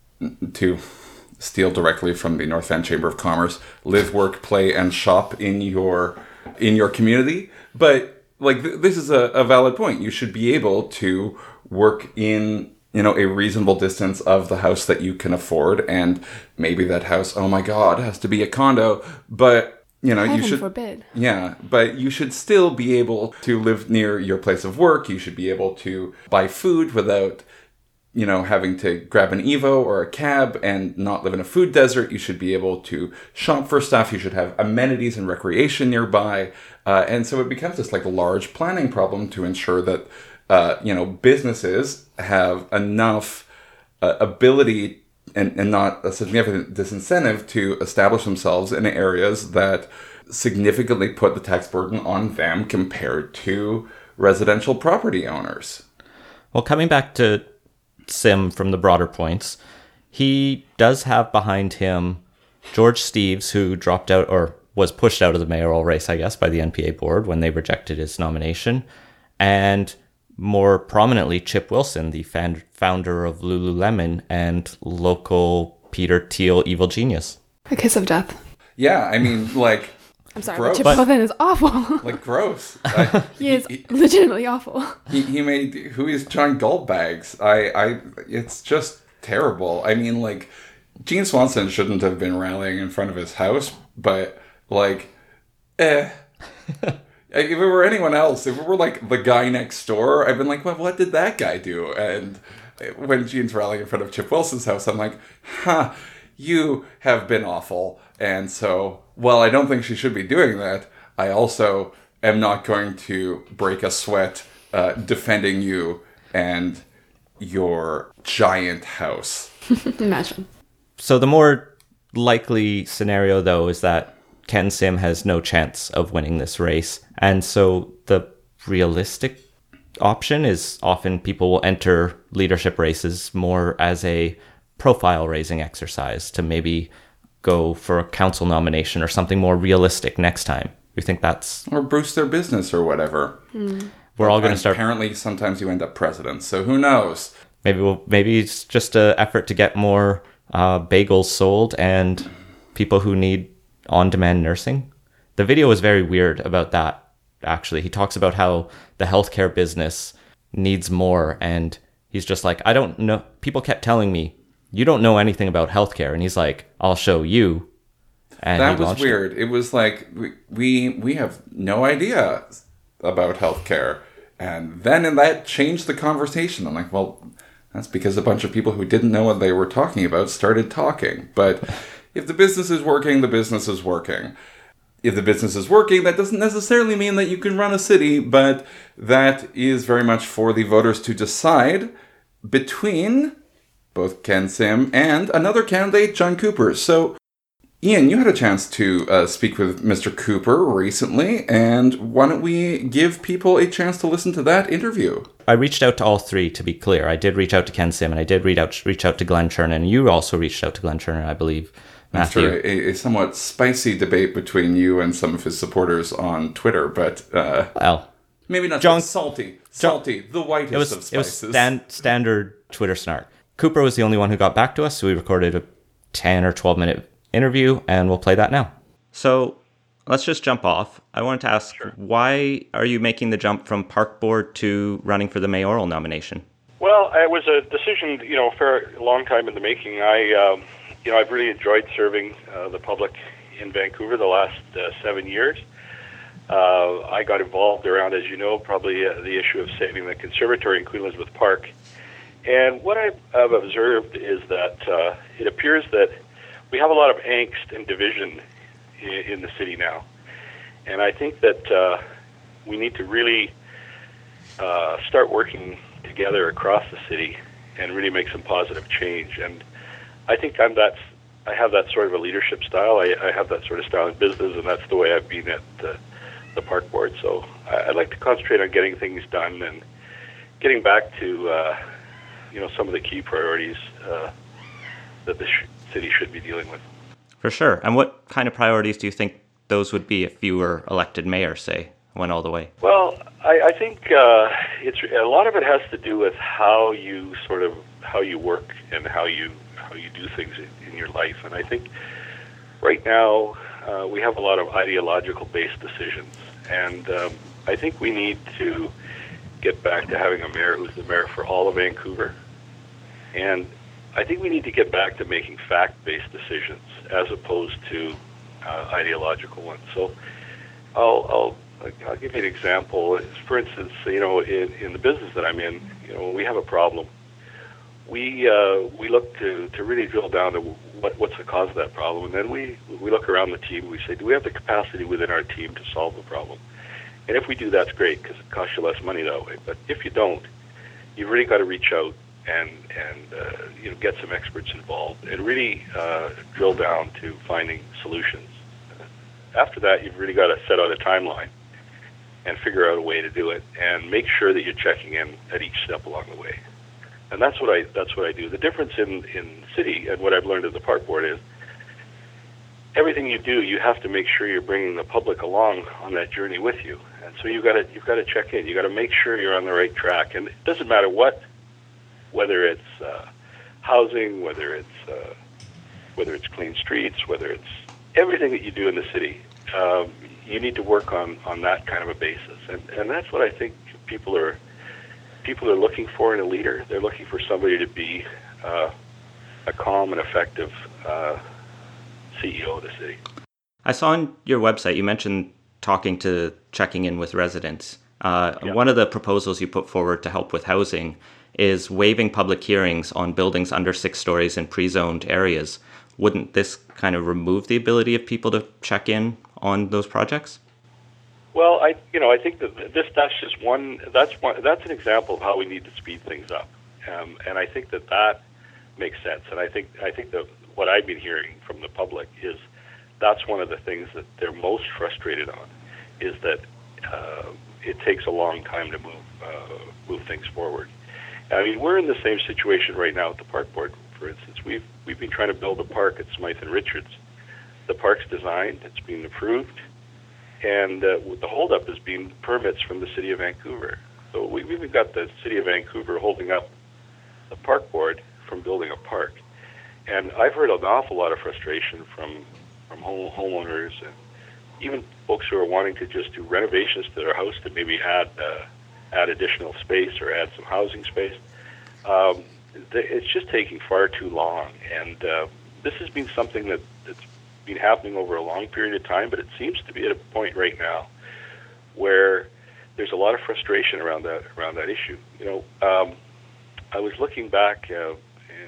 to steal directly from the North Van Chamber of Commerce, live, work, play, and shop in your in your community. But like th- this is a, a valid point. You should be able to work in you know a reasonable distance of the house that you can afford, and maybe that house, oh my God, has to be a condo, but. You know, Heaven you should, forbid. Yeah, but you should still be able to live near your place of work. You should be able to buy food without, you know, having to grab an Evo or a cab and not live in a food desert. You should be able to shop for stuff. You should have amenities and recreation nearby. Uh, and so it becomes this like large planning problem to ensure that, uh, you know, businesses have enough uh, ability And, and not a significant disincentive to establish themselves in areas that significantly put the tax burden on them compared to residential property owners. Well, coming back to Sim from the broader points, he does have behind him George Steeves, who dropped out or was pushed out of the mayoral race, I guess, by the N P A board when they rejected his nomination, and more prominently, Chip Wilson, the fan- founder of Lululemon and local Peter Thiel evil genius. A kiss of death. Yeah, I mean, like... I'm sorry, gross. but Chip Wilson is awful. Like, gross. I, he is he, legitimately awful. He, he made Who is John Goldbags. I, I, it's just terrible. I mean, like, Gene Swanson shouldn't have been rallying in front of his house, but, like, eh... If it were anyone else, if it were like the guy next door, I've been like, well, what did that guy do? And when Gene's rallying in front of Chip Wilson's house, I'm like, huh, you have been awful. And so, while I don't think she should be doing that, I also am not going to break a sweat uh, defending you and your giant house. Imagine. So the more likely scenario, though, is that Ken Sim has no chance of winning this race. And so the realistic option is often people will enter leadership races more as a profile raising exercise to maybe go for a council nomination or something more realistic next time. You think that's... Or boost their business or whatever. Mm. We're all going to start... Apparently, sometimes you end up president, so who knows? Maybe we'll, maybe it's just an effort to get more uh, bagels sold and people who need on-demand nursing. The video was very weird about that, actually. He talks about how the healthcare business needs more, and he's just like, I don't know. People kept telling me, you don't know anything about healthcare. And he's like, I'll show you. And that was weird. It. it was like, we, we we have no idea about healthcare. And then that changed the conversation. I'm like, well, that's because a bunch of people who didn't know what they were talking about started talking. But if the business is working, the business is working. if the business is working, that doesn't necessarily mean that you can run a city, but that is very much for the voters to decide between both Ken Sim and another candidate, John Cooper. So, Ian, you had a chance to uh, speak with Mister Cooper recently, and why don't we give people a chance to listen to that interview? I reached out to all three, to be clear. I did reach out to Ken Sim, and I did reach out, reach out to Glenn Chernin. You also reached out to Glenn Chernin, I believe, Matthew. After a, a somewhat spicy debate between you and some of his supporters on Twitter, but uh, well, maybe not John, salty. Salty, John, the whitest it was, of spices. It was stand, standard Twitter snark. Cooper was the only one who got back to us, so we recorded a ten or twelve minute interview, and we'll play that now. So let's just jump off. I wanted to ask, sure. Why are you making the jump from park board to running for the mayoral nomination? Well, it was a decision, you know, for a long time in the making. I, um, you know, I've really enjoyed serving uh, the public in Vancouver the last uh, seven years. Uh, I got involved around, as you know, probably uh, the issue of saving the conservatory in Queen Elizabeth Park. And what I've, I've observed is that uh, it appears that we have a lot of angst and division in, in the city now. And I think that uh, we need to really uh, start working together across the city and really make some positive change. And I think I'm that's, I have that sort of a leadership style. I, I have that sort of style in business, and that's the way I've been at the, the park board. So I, I'd like to concentrate on getting things done and getting back to uh, you know, some of the key priorities uh, that the sh- city should be dealing with. For sure. And what kind of priorities do you think those would be if you were elected mayor, say, went all the way? Well, I, I think uh, it's a lot of it has to do with how you sort of how you work and how you how you do things in, in your life. And I think right now uh, we have a lot of ideological based decisions, and um, I think we need to get back to having a mayor who's the mayor for all of Vancouver. And I think we need to get back to making fact-based decisions as opposed to uh, ideological ones. So I'll, I'll, I'll give you an example. For instance, you know, in, in the business that I'm in, you know, when we have a problem, we uh, we look to, to really drill down to what, what's the cause of that problem. And then we, we look around the team, we say, do we have the capacity within our team to solve the problem? And if we do, that's great, because it costs you less money that way. But if you don't, you've really got to reach out and and uh, you know, get some experts involved and really uh, drill down to finding solutions. After that, you've really got to set out a timeline and figure out a way to do it, and make sure that you're checking in at each step along the way. And that's what I that's what I do. The difference in in city and what I've learned at the park board is everything you do, you have to make sure you're bringing the public along on that journey with you. And so you've got to you've got to check in. You've got to make sure you're on the right track. And it doesn't matter what, whether it's uh, housing, whether it's uh, whether it's clean streets, whether it's everything that you do in the city. Um, you need to work on, on that kind of a basis, and and that's what I think people are people are looking for in a leader. They're looking for somebody to be uh, a calm and effective uh, C E O of the city. I saw on your website you mentioned talking to checking in with residents. Uh, yeah. One of the proposals you put forward to help with housing is waiving public hearings on buildings under six stories in pre-zoned areas. Wouldn't this kind of remove the ability of people to check in on those projects? Well, I you know I think that this that's just one that's one that's an example of how we need to speed things up, um, and I think that that makes sense. And I think I think that what I've been hearing from the public is that's one of the things that they're most frustrated on, is that uh, it takes a long time to move uh, move things forward. I mean, we're in the same situation right now at the park board. For instance, we've we've been trying to build a park at Smythe and Richards. The park's designed, it's been approved, and uh, the holdup has been permits from the City of Vancouver. So we, we've got the City of Vancouver holding up the park board from building a park. And I've heard an awful lot of frustration from from home, homeowners and even folks who are wanting to just do renovations to their house to maybe add uh, add additional space or add some housing space. Um, it's just taking far too long, and uh, this has been something that, that's been happening over a long period of time, but it seems to be at a point right now where there's a lot of frustration around that around that issue. You know, um, I was looking back uh,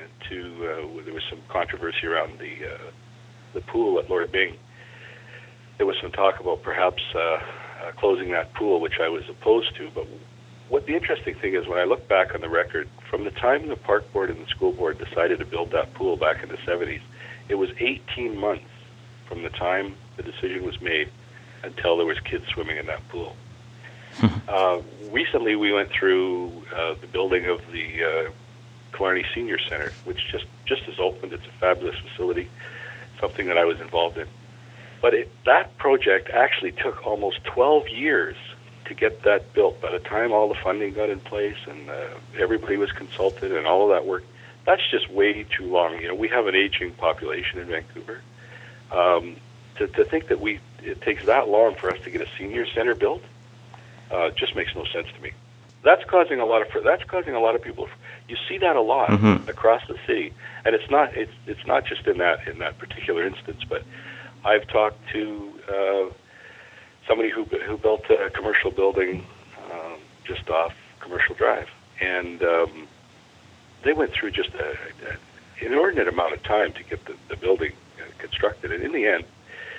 to uh, there was some controversy around the uh, the pool at Lord Byng, there was some talk about perhaps uh, uh, closing that pool, which I was opposed to. But what the interesting thing is, when I look back on the record, from the time the park board and the school board decided to build that pool back in the seventies, it was eighteen months from the time the decision was made until there was kids swimming in that pool. uh, recently, we went through uh, the building of the uh, Killarney Senior Center, which just, just has opened. It's a fabulous facility, something that I was involved in. But it, that project actually took almost twelve years to get that built. By the time all the funding got in place and uh, everybody was consulted and all of that work, that's just way too long. You know, we have an aging population in Vancouver. Um, to, to think that we it takes that long for us to get a senior center built uh, just makes no sense to me. That's causing a lot of that's causing a lot of people. You see that a lot mm-hmm. across the city, and it's not it's it's not just in that in that particular instance. But I've talked to uh, somebody who who built a commercial building um, just off Commercial Drive, and um, they went through just a, a, an inordinate amount of time to get the, the building uh, constructed, and in the end,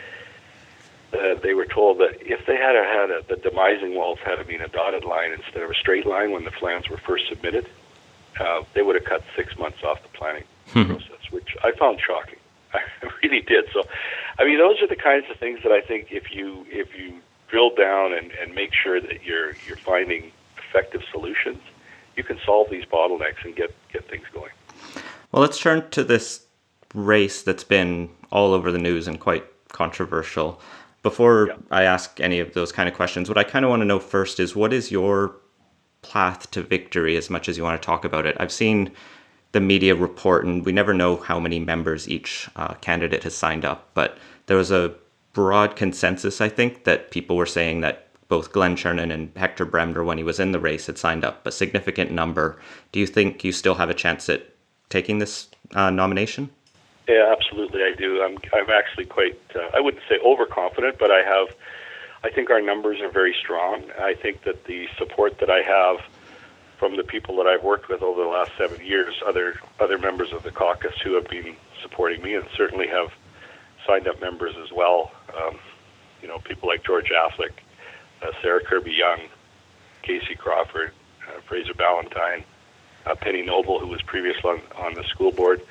uh, they were told that if they had had a, the demising walls had been a dotted line instead of a straight line when the plans were first submitted, uh, they would have cut six months off the planning process, which I found shocking. I really did. So, I mean, those are the kinds of things that I think if you if you drill down and, and make sure that you're you're finding effective solutions, you can solve these bottlenecks and get, get things going. Well, let's turn to this race that's been all over the news and quite controversial. Before yeah. I ask any of those kind of questions, what I kind of want to know first is, what is your path to victory, as much as you want to talk about it? I've seen the media report, and we never know how many members each uh, candidate has signed up, but there was a broad consensus, I think, that people were saying that both Glenn Chernin and Hector Bremner, when he was in the race, had signed up a significant number. Do you think you still have a chance at taking this uh, nomination? Yeah, absolutely, I do. I'm I'm actually quite, uh, I wouldn't say overconfident, but I have, I think our numbers are very strong. I think that the support that I have from the people that I've worked with over the last seven years, other other members of the caucus who have been supporting me, and certainly have signed up members as well. Um, you know, people like George Affleck, uh, Sarah Kirby-Young, Casey Crawford, uh, Fraser Ballantyne, uh, Penny Noble, who was previously on, on the school board.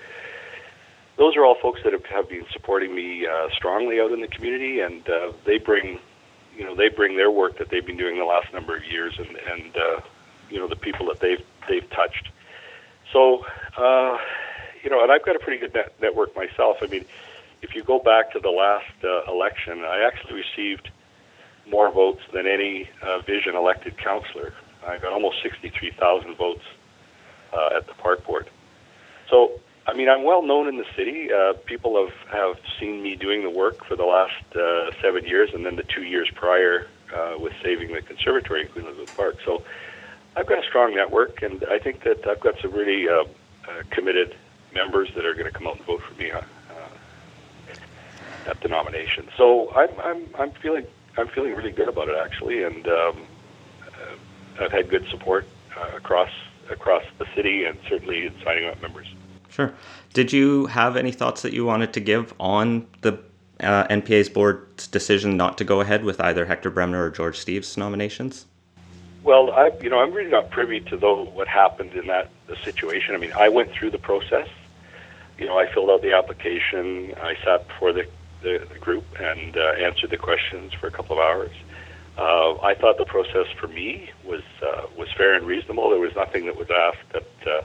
Those are all folks that have, have been supporting me uh, strongly out in the community, and uh, they bring, you know, they bring their work that they've been doing the last number of years, and and uh, you know, the people that they've they've touched. So, uh, you know, and I've got a pretty good net- network myself. I mean, if you go back to the last uh, election, I actually received more votes than any uh, Vision elected councillor. I got almost sixty-three thousand votes uh, at the park board. So, I mean, I'm well known in the city. Uh, people have, have seen me doing the work for the last uh, seven years, and then the two years prior uh, with saving the conservatory in Queen Elizabeth Park. So I've got a strong network, and I think that I've got some really uh, uh, committed members that are going to come out and vote for me uh, at the nomination. So I'm I'm I'm feeling I'm feeling really good about it, actually, and um, uh, I've had good support uh, across across the city, and certainly in signing up members. Sure. Did you have any thoughts that you wanted to give on the uh, N P A's board's decision not to go ahead with either Hector Bremner or George Steeves nominations? Well, I, you know, I'm really not privy to the, what happened in that the situation. I mean, I went through the process. You know, I filled out the application. I sat before the, the, the group and uh, answered the questions for a couple of hours. Uh, I thought the process for me was uh, was fair and reasonable. There was nothing that was asked that uh,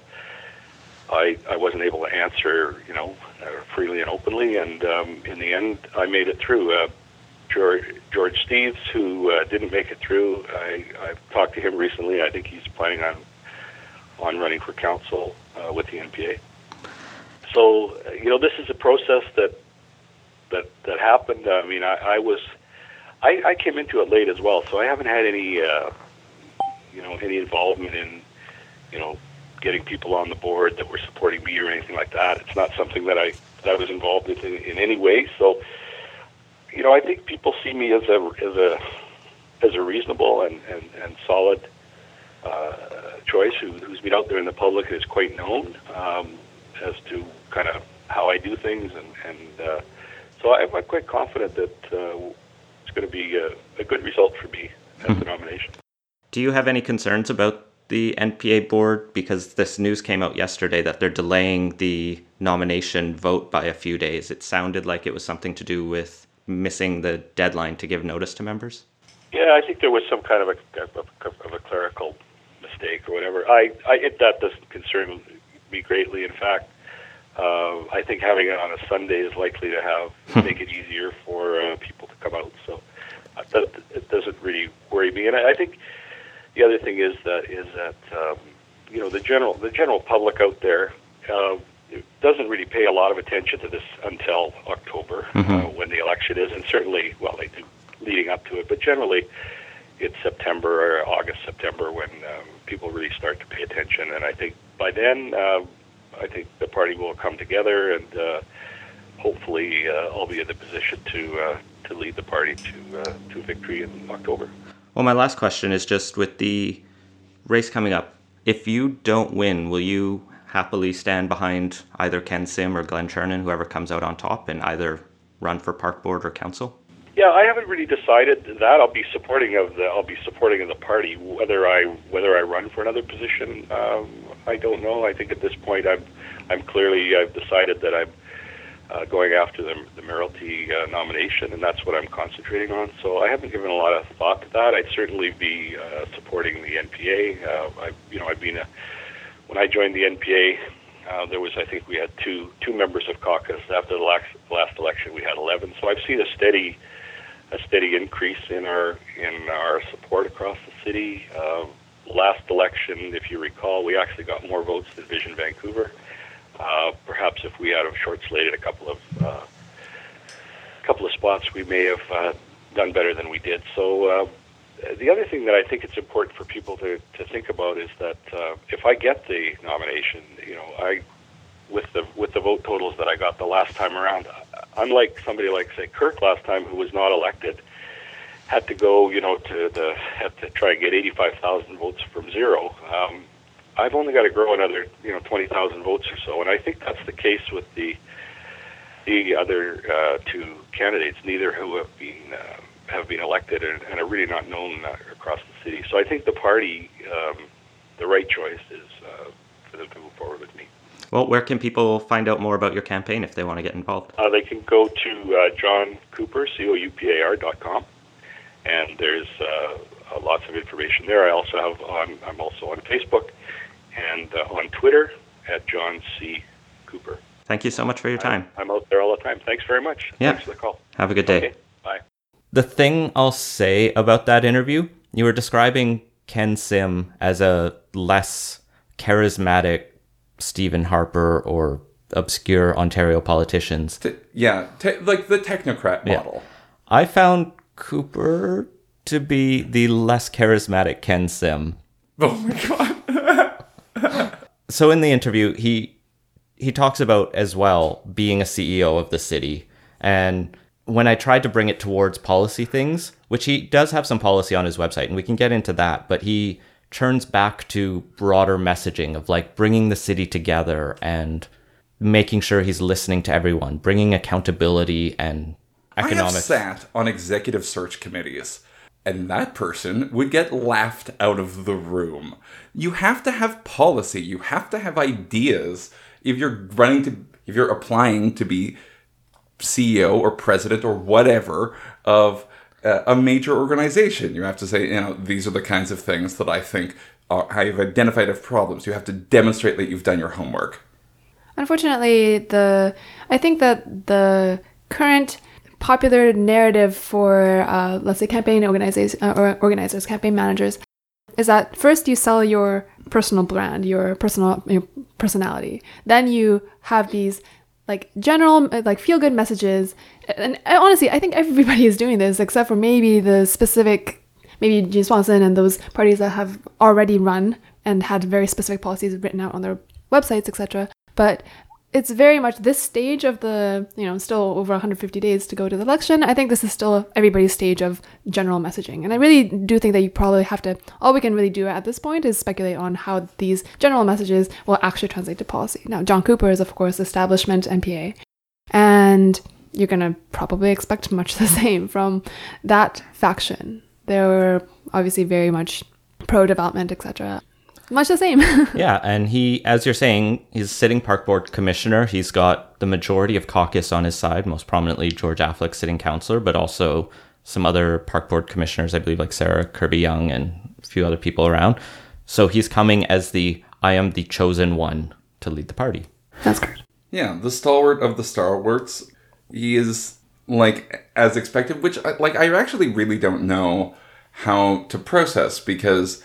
I I wasn't able to answer, you know, uh, freely and openly. And um, in the end, I made it through. Uh, George, George Steeves, who uh, didn't make it through, I, I've talked to him recently. I think he's planning on on running for council uh, with the N P A. So, uh, you know, this is a process that that that happened. I mean, I, I was I, I came into it late as well, so I haven't had any uh, you know any involvement in you know getting people on the board that were supporting me or anything like that. It's not something that I that I was involved in in, in any way. So. You know, I think people see me as a as a as a reasonable and and, and solid uh, choice who, who's been out there in the public and is quite known um, as to kind of how I do things, and and uh, so I'm, I'm quite confident that uh, it's going to be a, a good result for me as mm-hmm. the nomination. Do you have any concerns about the N P A board? Because this news came out yesterday that they're delaying the nomination vote by a few days. It sounded like it was something to do with missing the deadline to give notice to members. Yeah, I think there was some kind of a, of, of a clerical mistake or whatever. I, I it, that doesn't concern me greatly. In fact, uh, I think having it on a Sunday is likely to have make it easier for uh, people to come out. So uh, that, it doesn't really worry me. And I, I think the other thing is that is that um, you know the general the general public out there uh, doesn't really pay a lot of attention to this until October mm-hmm. uh, when the election is, and certainly, well, they do leading up to it, but generally it's September or August, September when um, people really start to pay attention. And I think by then, uh, I think the party will come together, and uh, hopefully uh, I'll be in the position to uh, to lead the party to uh, to victory in October. Well, my last question is just with the race coming up. If you don't win, will you happily stand behind either Ken Sim or Glenn Chernin, whoever comes out on top, and either run for park board or council? Yeah, I haven't really decided that. I'll be supporting of the I'll be supporting of the party. Whether I whether I run for another position, um, I don't know. I think at this point, I'm I'm clearly I've decided that I'm uh, going after the the Mayoralty uh, nomination, and that's what I'm concentrating on. So I haven't given a lot of thought to that. I'd certainly be uh, supporting the N P A. Uh, I you know I've been a, when I joined the N P A. Uh, there was, I think, we had two two members of caucus. After the last, last election, we had eleven. So I've seen a steady a steady increase in our in our support across the city. Uh, last election, if you recall, we actually got more votes than Vision Vancouver. Uh, perhaps if we had short slated a couple of uh, couple of spots, we may have uh, done better than we did. So uh, the other thing that I think it's important for people to, to think about is that uh, if I get the nomination, you know, I with the with the vote totals that I got the last time around, unlike somebody like, say, Kirk last time, who was not elected, had to go, you know, to the had to try and get eighty-five thousand votes from zero. Um, I've only got to grow another, you know, twenty thousand votes or so, and I think that's the case with the the other uh, two candidates, neither who have been uh, have been elected and, and are really not known uh, across the city. So I think the party, um, the right choice is uh, for them to move forward with me. Well, where can people find out more about your campaign if they want to get involved? Uh, they can go to uh, John Coupar, C O U P A R dot com, and there's uh, uh, lots of information there. I also have on, I'm also on Facebook and uh, on Twitter at John C. Cooper. Thank you so much for your time. I'm, I'm out there all the time. Thanks very much. Yeah. Thanks for the call. Have a good day. Okay. Bye. The thing I'll say about that interview, you were describing Ken Sim as a less charismatic Stephen Harper or obscure Ontario politicians. Te- yeah, te- like the technocrat model. Yeah. I found Cooper to be the less charismatic Ken Sim. Oh my God. So in the interview, he he talks about as well being a C E O of the city. And when I tried to bring it towards policy things, which he does have some policy on his website, and we can get into that, but he turns back to broader messaging of like bringing the city together and making sure he's listening to everyone, bringing accountability and economics. I have sat on executive search committees, and that person would get laughed out of the room. You have to have policy. You have to have ideas if you're running to, if you're applying to be C E O or president or whatever of a major organization. You have to say, you know, these are the kinds of things that I think are, I've identified as problems. You have to demonstrate that you've done your homework. Unfortunately, the I think that the current popular narrative for, uh, let's say, campaign organizers, uh, or organizers, campaign managers, is that first you sell your personal brand, your personal your personality. Then you have these like general, like feel-good messages. And honestly, I think everybody is doing this except for maybe the specific, maybe Jean Swanson and those parties that have already run and had very specific policies written out on their websites, et cetera. But it's very much this stage of the, you know, still over one hundred fifty days to go to the election. I think this is still everybody's stage of general messaging. And I really do think that you probably have to, all we can really do at this point is speculate on how these general messages will actually translate to policy. Now, John Coupar is, of course, establishment N P A. And you're going to probably expect much the same from that faction. They were obviously very much pro-development, et cetera. Much the same. Yeah, and he, as you're saying, he's sitting park board commissioner. He's got the majority of caucus on his side, most prominently George Affleck, sitting councillor, but also some other park board commissioners, I believe, like Sarah Kirby-Young and a few other people around. So he's coming as the, I am the chosen one to lead the party. That's correct. Yeah, the stalwart of the stalwarts. He is, like, as expected, which, like, I actually really don't know how to process, because...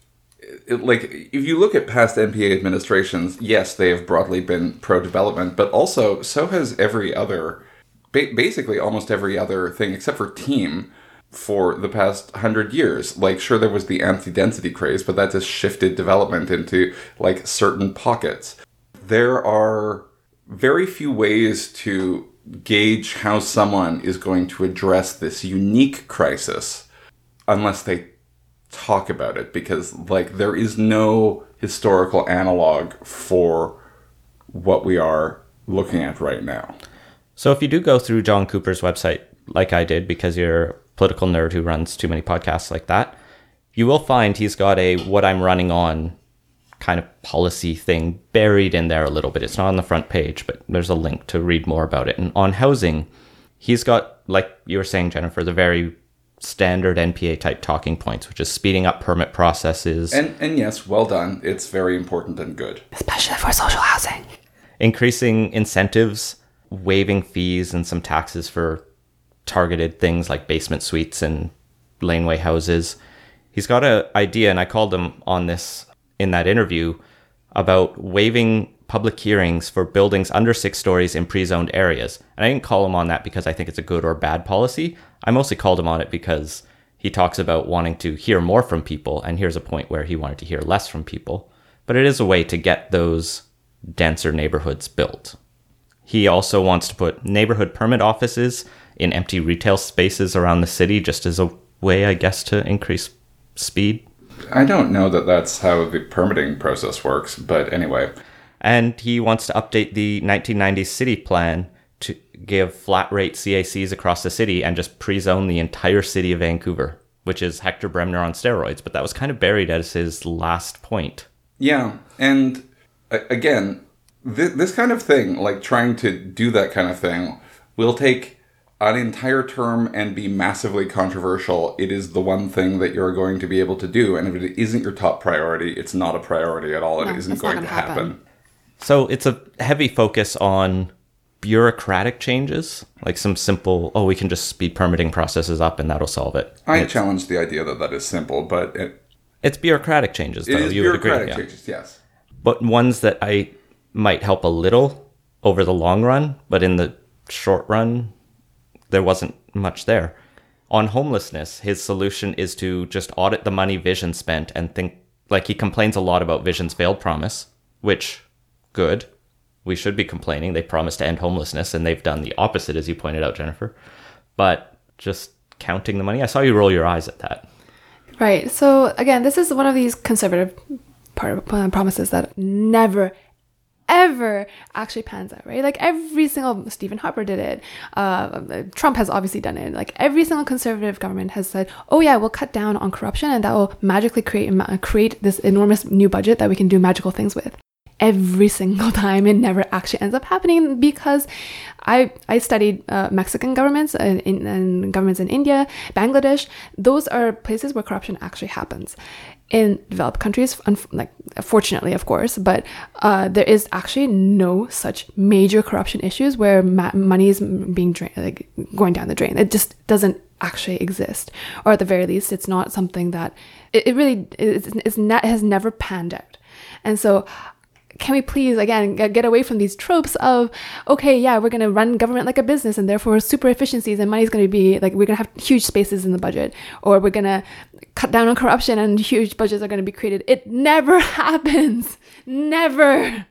It, like, if you look at past N P A administrations, yes, they have broadly been pro-development, but also so has every other, ba- basically almost every other thing except for team for the past hundred years. Like, sure, there was the anti-density craze, but that just shifted development into, like, certain pockets. There are very few ways to gauge how someone is going to address this unique crisis unless they talk about it, because like there is no historical analog for what we are looking at right now. So if you do go through John Cooper's website, like I did, because you're a political nerd who runs too many podcasts like that, you will find he's got a what I'm running on kind of policy thing buried in there a little bit. It's not on the front page, but there's a link to read more about it. And on housing, he's got, like you were saying, Jennifer, the very standard N P A type talking points, which is speeding up permit processes. And and yes, well done. It's very important and good. Especially for social housing. Increasing incentives, waiving fees and some taxes for targeted things like basement suites and laneway houses. He's got an idea, and I called him on this in that interview, about waiving public hearings for buildings under six stories in pre-zoned areas. And I didn't call him on that because I think it's a good or bad policy. I mostly called him on it because he talks about wanting to hear more from people, and here's a point where he wanted to hear less from people. But it is a way to get those denser neighborhoods built. He also wants to put neighborhood permit offices in empty retail spaces around the city, just as a way, I guess, to increase speed. I don't know that that's how the permitting process works, but anyway. And he wants to update the nineteen nineties city plan to give flat rate C A Cs across the city and just pre-zone the entire city of Vancouver, which is Hector Bremner on steroids. But that was kind of buried as his last point. Yeah, and uh, again, th- this kind of thing, like trying to do that kind of thing, will take an entire term and be massively controversial. It is the one thing that you're going to be able to do. And if it isn't your top priority, it's not a priority at all. It no, isn't going to happen. happen. So it's a heavy focus on bureaucratic changes, like some simple, oh, we can just speed permitting processes up and that'll solve it. I it's, challenge the idea that that is simple, but it, it's bureaucratic changes, though. It is you bureaucratic would agree, changes, yeah. Yes. But ones that I might help a little over the long run, but in the short run, there wasn't much there. On homelessness, his solution is to just audit the money Vision spent and think, like he complains a lot about Vision's failed promise, which, good. We should be complaining. They promised to end homelessness, and they've done the opposite, as you pointed out, Jennifer. But just counting the money, I saw you roll your eyes at that. Right. So again, this is one of these conservative part of promises that never, ever actually pans out, right? Like every single, Stephen Harper did it. Uh, Trump has obviously done it. Like every single conservative government has said, oh yeah, we'll cut down on corruption and that will magically create, create this enormous new budget that we can do magical things with. Every single time, it never actually ends up happening because I I studied uh, Mexican governments and, in, and governments in India, Bangladesh. Those are places where corruption actually happens. In developed countries, like fortunately, of course, but uh, there is actually no such major corruption issues where ma- money is being drained, like going down the drain. It just doesn't actually exist, or at the very least, it's not something that it, it really is. It's not, it has never panned out, and so. Can we please, again, get away from these tropes of, okay, yeah, we're going to run government like a business and therefore super efficiencies and money's going to be, like, we're going to have huge spaces in the budget, or we're going to cut down on corruption and huge budgets are going to be created. It never happens. Never.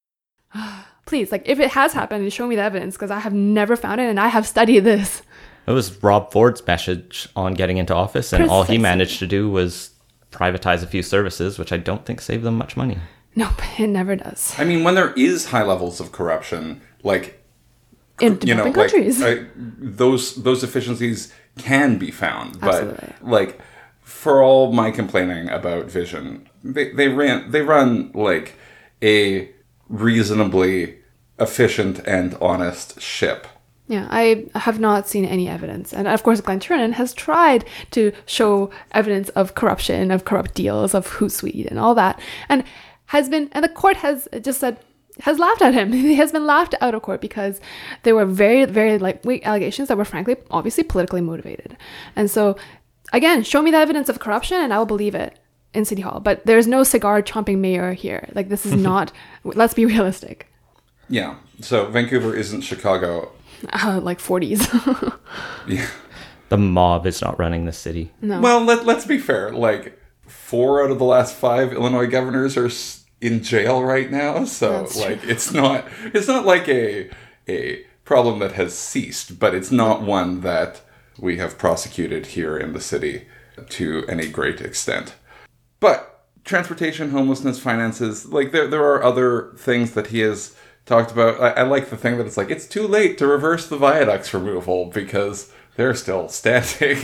Please, like, if it has happened, show me the evidence, because I have never found it and I have studied this. It was Rob Ford's message on getting into office, and Precisely. all he managed to do was privatize a few services, which I don't think saved them much money. Nope, it never does. I mean, when there is high levels of corruption, like, in developing like, countries. I, those those efficiencies can be found, but Absolutely. like for all my complaining about Vision, they they ran they run like a reasonably efficient and honest ship. Yeah, I have not seen any evidence. And of course, Glenn Chernin has tried to show evidence of corruption, of corrupt deals, of Hootsuite and all that. And has been, and the court has just said, has laughed at him. He has been laughed out of court because there were very, very lightweight allegations that were frankly, obviously politically motivated. And so, again, show me the evidence of corruption and I will believe it in City Hall. But there's no cigar chomping mayor here. Like, this is not, let's be realistic. Yeah. So Vancouver isn't Chicago. Uh, like forties. Yeah. The mob is not running the city. No. Well, let, let's be fair. Like, four out of the last five Illinois governors are s- in jail right now. So, That's like, it's not it's not like a a problem that has ceased, but it's not one that we have prosecuted here in the city to any great extent. But transportation, homelessness, finances, like, there there are other things that he has talked about. I, I like the thing that it's like, it's too late to reverse the viaducts removal because they're still standing.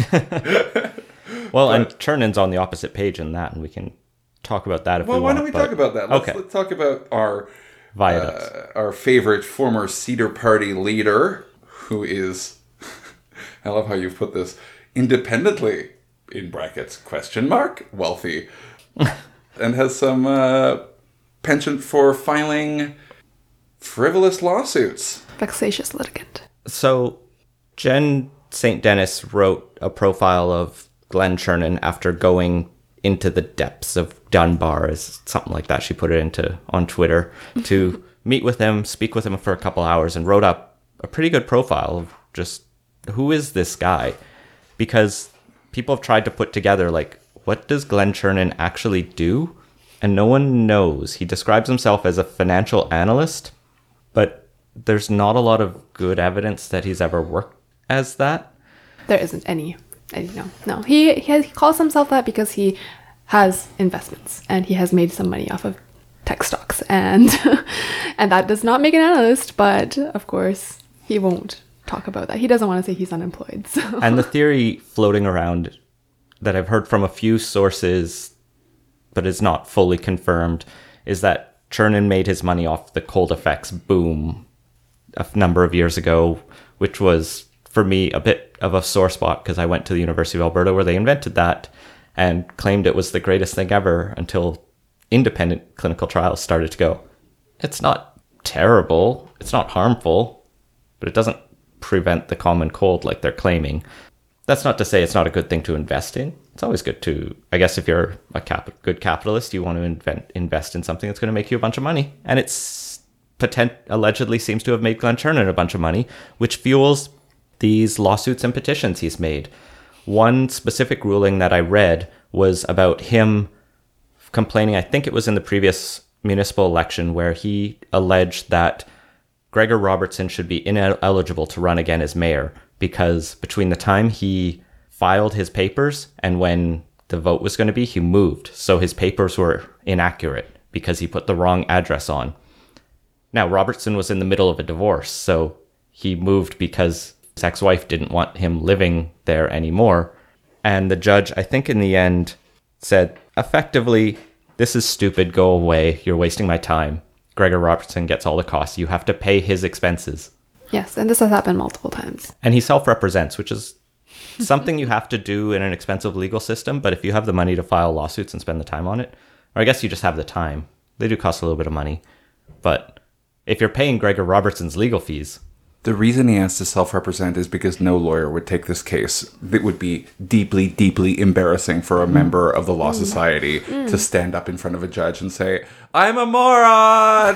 Well, But- and Chernin's on the opposite page in that, and we can talk about that if Well, we why want. don't we but- talk about that? Let's, Okay. let's talk about our Viaducts. uh, our favorite former Cedar Party leader, who is, I love how you've put this, independently, in brackets, question mark, wealthy, and has some uh, penchant for filing frivolous lawsuits. Vexatious litigant. So, Jen Saint Denis wrote a profile of Glenn Chernin after going into the depths of Dunbar, as something like that. She put it into on Twitter to meet with him, speak with him for a couple hours, and wrote up a pretty good profile of just who is this guy? Because people have tried to put together, like, what does Glenn Chernin actually do? And no one knows. He describes himself as a financial analyst, but there's not a lot of good evidence that he's ever worked as that. There isn't any. any no, no. He, he, has, he calls himself that because he has investments and he has made some money off of tech stocks. And, and that does not make an analyst, but of course, he won't talk about that. He doesn't want to say he's unemployed. So. And the theory floating around that I've heard from a few sources, but is not fully confirmed, is that Chernin made his money off the cold effects boom a number of years ago, which was, for me, a bit of a sore spot because I went to the University of Alberta where they invented that and claimed it was the greatest thing ever until independent clinical trials started to go, it's not terrible, it's not harmful, but it doesn't prevent the common cold like they're claiming. That's not to say it's not a good thing to invest in. It's always good to, I guess if you're a cap- good capitalist, you want to invent, invest in something that's going to make you a bunch of money. And it's potent- allegedly seems to have made Glenn Chernin a bunch of money, which fuels these lawsuits and petitions he's made. One specific ruling that I read was about him complaining, I think it was in the previous municipal election, where he alleged that Gregor Robertson should be ineligible to run again as mayor because between the time he filed his papers and when the vote was going to be, he moved. So his papers were inaccurate because he put the wrong address on. Now, Robertson was in the middle of a divorce, so he moved because his ex-wife didn't want him living there anymore. And the judge, I think in the end, said, effectively, this is stupid, go away, you're wasting my time. Gregor Robertson gets all the costs. You have to pay his expenses. Yes, and this has happened multiple times. And he self-represents, which is something you have to do in an expensive legal system. But if you have the money to file lawsuits and spend the time on it, or I guess you just have the time. They do cost a little bit of money. But if you're paying Gregor Robertson's legal fees... The reason he has to self-represent is because no lawyer would take this case. It would be deeply, deeply embarrassing for a member of the Law Society to stand up in front of a judge and say, I'm a moron!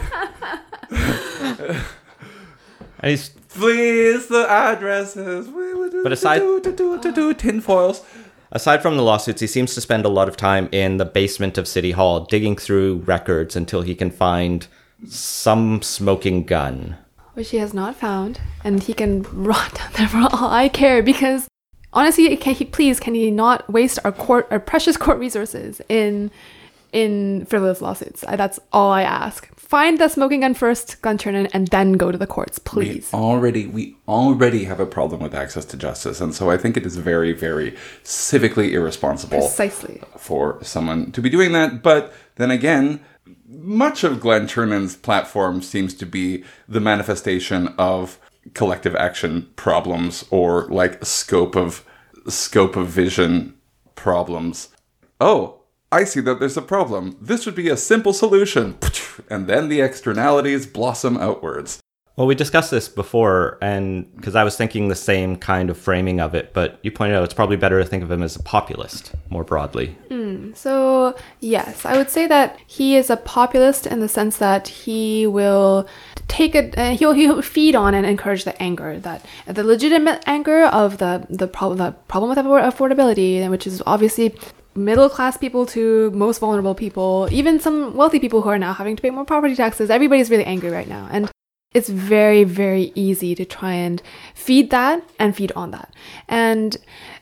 And he's... Please, the addresses. But aside- tinfoils. Aside from the lawsuits, he seems to spend a lot of time in the basement of City Hall digging through records until he can find some smoking gun. Which he has not found, and he can rot down there for all I care, because honestly, can he please, can he not waste our court, our precious court resources in in frivolous lawsuits. I, that's all I ask. Find the smoking gun first, Glenn Chernin, and then go to the courts, please. We already, we already have a problem with access to justice, and so I think it is very, very civically irresponsible Precisely. for someone to be doing that. But then again, much of Glenn Chernin's platform seems to be the manifestation of collective action problems or like scope of scope of vision problems. Oh, I see that there's a problem. This would be a simple solution. And then the externalities blossom outwards. Well, we discussed this before, and because I was thinking the same kind of framing of it, but you pointed out it's probably better to think of him as a populist more broadly. Mm, so, yes, I would say that he is a populist in the sense that he will take it, uh, he'll, he'll feed on and encourage the anger, that the legitimate anger of the, the, pro- the problem with affordability, which is obviously middle class people to most vulnerable people, even some wealthy people who are now having to pay more property taxes. Everybody's really angry right now. And it's very, very easy to try and feed that and feed on that. And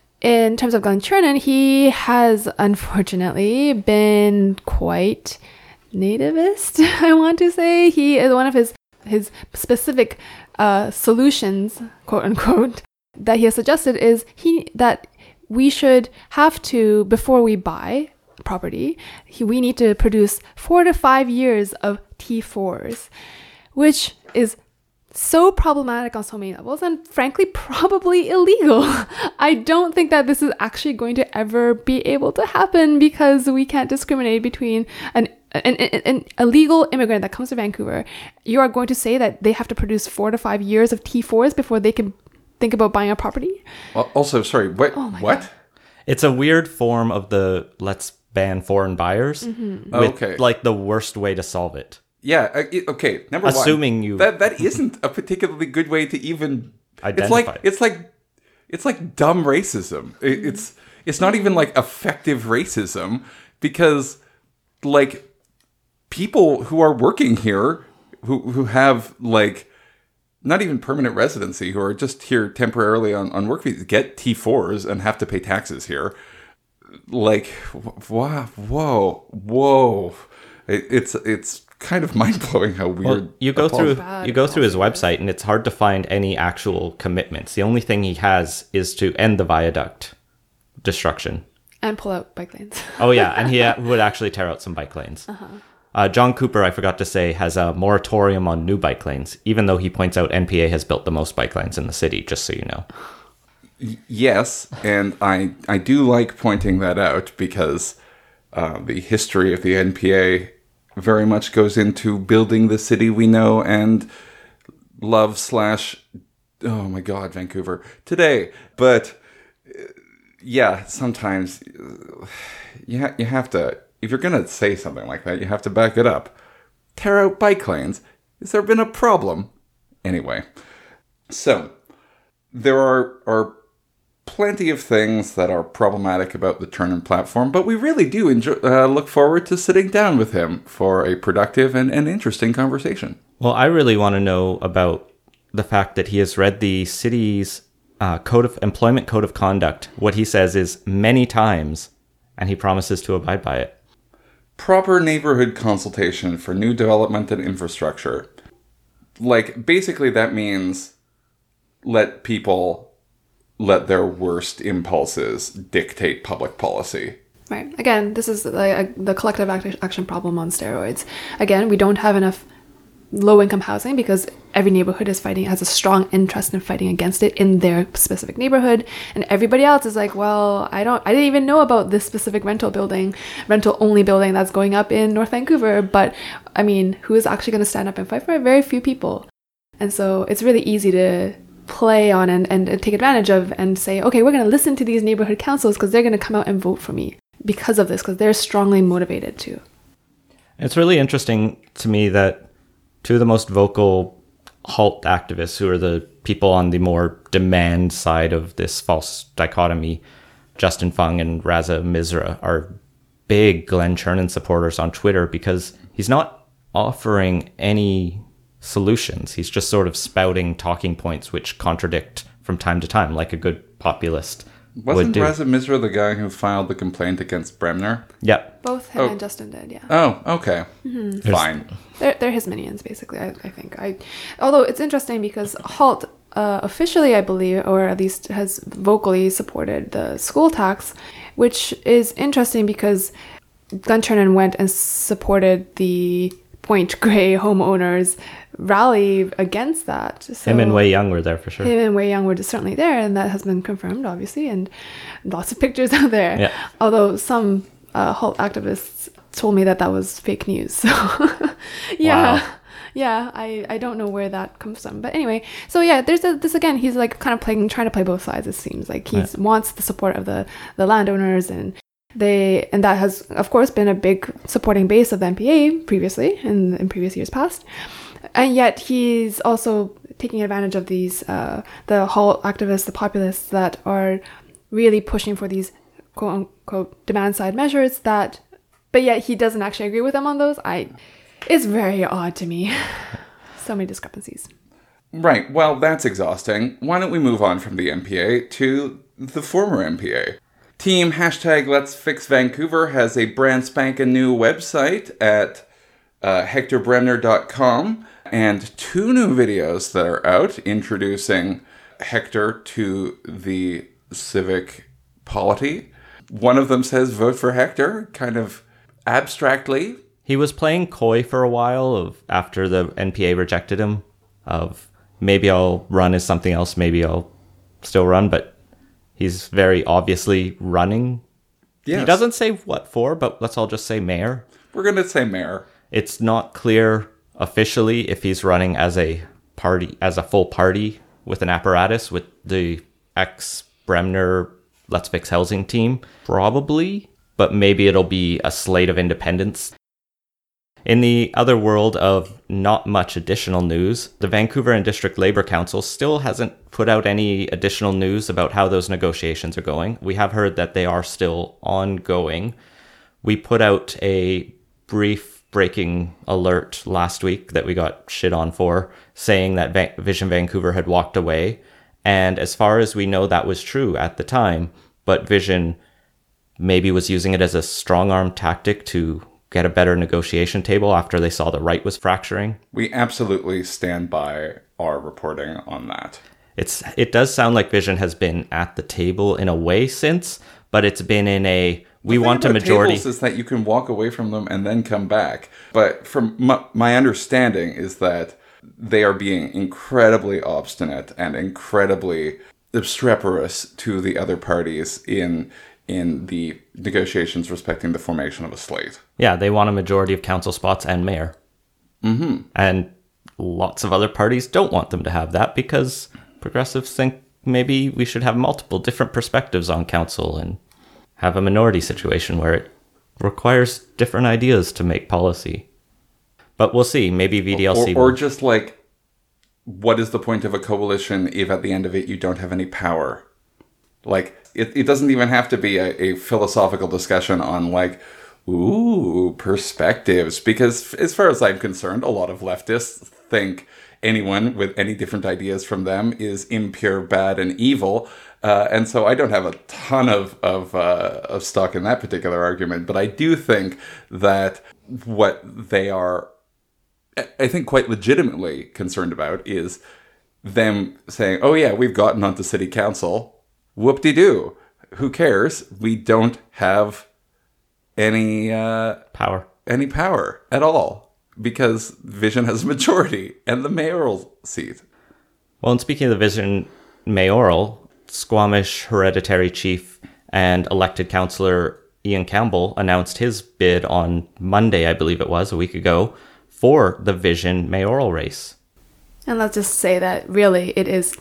in terms of Glenn Chernin, he has unfortunately been quite nativist, I want to say. He is one of his, his specific uh, solutions, quote unquote, that he has suggested is he that we should have to, before we buy property, he, we need to produce four to five years of T fours, which is so problematic on so many levels and frankly probably illegal. I don't think that this is actually going to ever be able to happen because we can't discriminate between an an, an, an illegal immigrant that comes to Vancouver. You are going to say that they have to produce four to five years of T fours before they can think about buying a property? Well, also, sorry, what? Oh my what? God. It's a weird form of the let's ban foreign buyers Mm-hmm. with Okay. like the worst way to solve it. Yeah, uh, it- okay, number one. Assuming you- That, that isn't a particularly good way to even... It's Identify. like, it's like, it's like dumb racism. It, it's, it's not even like effective racism because like people who are working here who, who have like not even permanent residency, who are just here temporarily on, on work visas, get T fours and have to pay taxes here. Like, wow, whoa, whoa. It, it's it's kind of mind-blowing how weird. Well, you go through Bad you go through his policy. website and it's hard to find any actual commitments. The only thing he has is to end the viaduct destruction. And pull out bike lanes. Oh yeah, and he uh, would actually tear out some bike lanes. Uh-huh. Uh, John Cooper, I forgot to say, has a moratorium on new bike lanes, even though he points out N P A has built the most bike lanes in the city, just so you know. Yes, and I I do like pointing that out because uh, the history of the N P A very much goes into building the city we know and love slash, oh my God, Vancouver today. But uh, yeah, sometimes uh, you, ha- you have to, if you're going to say something like that, you have to back it up. Tear out bike lanes. Has there been a problem? Anyway, so there are, are plenty of things that are problematic about the Chernin platform, but we really do enjoy, uh, look forward to sitting down with him for a productive and, and interesting conversation. Well, I really want to know about the fact that he has read the city's uh, code of employment code of conduct. What he says is many times, and he promises to abide by it. Proper neighborhood consultation for new development and infrastructure. Like, basically that means let people let their worst impulses dictate public policy. Right. Again, this is like the collective act- action problem on steroids. Again, we don't have enough low-income housing because every neighborhood is fighting, has a strong interest in fighting against it in their specific neighborhood, and everybody else is like, well, I don't, I didn't even know about this specific rental building, rental-only building that's going up in North Vancouver. But I mean, who is actually going to stand up and fight for it? Very few people, and so it's really easy to play on and, and, and take advantage of and say, okay, we're going to listen to these neighborhood councils because they're going to come out and vote for me because of this, because they're strongly motivated too. It's really interesting to me that two of the most vocal halt activists, who are the people on the more demand side of this false dichotomy, Justin Fung and Raza Misra, are big Glenn Chernin supporters on Twitter because he's not offering any solutions. He's just sort of spouting talking points which contradict from time to time, like a good populist Wasn't do. Raza Misra the guy who filed the complaint against Bremner? Yep. Both him Oh. and Justin did, yeah. Oh, okay. Mm-hmm. Fine. They're, they're his minions, basically, I, I think. I, although it's interesting because Halt uh, officially, I believe, or at least has vocally supported the school tax, which is interesting because Glenn Chernin went and supported the Point Grey homeowners rally against that. So Him and Wei Young were there for sure. Him and Wei Young were certainly there, and that has been confirmed, obviously, and lots of pictures out there. Yeah. Although some uh, Halt activists told me that that was fake news. So, yeah. Wow. Yeah, I, I don't know where that comes from. But anyway, so yeah, there's a, this again, he's like kind of playing, trying to play both sides, it seems. Like he Yeah. wants the support of the, the landowners, and they, and that has, of course, been a big supporting base of the N P A previously, in, in previous years past. And yet he's also taking advantage of these, uh, the Halt activists, the populists that are really pushing for these quote unquote demand side measures that, but yet he doesn't actually agree with them on those. I, it's very odd to me. So many discrepancies. Right. Well, that's exhausting. Why don't we move on from the N P A to the former N P A? Team hashtag Let's Fix Vancouver has a brand spanking new website at uh, hector bremner dot com and two new videos that are out introducing Hector to the civic polity. One of them says vote for Hector, kind of abstractly. He was playing coy for a while of after the N P A rejected him of maybe I'll run as something else, maybe I'll still run, but he's very obviously running. Yes. He doesn't say what for, but let's all just say mayor. We're going to say mayor. It's not clear officially if he's running as a party, as a full party with an apparatus with the ex-Bremner Let's Fix Housing team. Probably, but maybe it'll be a slate of independents. In the other world of not much additional news, the Vancouver and District Labour Council still hasn't put out any additional news about how those negotiations are going. We have heard that they are still ongoing. We put out a brief breaking alert last week that we got shit on for, saying that Va- Vision Vancouver had walked away. And as far as we know, that was true at the time, but Vision maybe was using it as a strong-arm tactic to get a better negotiation table after they saw the right was fracturing. We absolutely stand by our reporting on that. It's it does sound like Vision has been at the table in a way since, but it's been in a we The thing want a about majority. tables is that you can walk away from them and then come back. But from my, my understanding is that they are being incredibly obstinate and incredibly obstreperous to the other parties in in the negotiations respecting the formation of a slate. Yeah, they want a majority of council spots and mayor. Mm-hmm. And lots of other parties don't want them to have that because progressives think maybe we should have multiple different perspectives on council and have a minority situation where it requires different ideas to make policy. But we'll see. Maybe V D L C Or, or will. just like, what is the point of a coalition if at the end of it you don't have any power? Like, it, it doesn't even have to be a, a philosophical discussion on, like, ooh, perspectives. Because as far as I'm concerned, a lot of leftists think anyone with any different ideas from them is impure, bad, and evil. Uh, and so I don't have a ton of, of, uh, of stock in that particular argument. But I do think that what they are, I think, quite legitimately concerned about is them saying, oh yeah, we've gotten onto city council. Whoop-de-doo. Who cares? We don't have any uh, Power. any power at all because Vision has a majority and the mayoral seat. Well, and speaking of the Vision mayoral, Squamish hereditary chief and elected councillor Ian Campbell announced his bid on Monday, I believe it was, a week ago, for the Vision mayoral race. And let's just say that really it is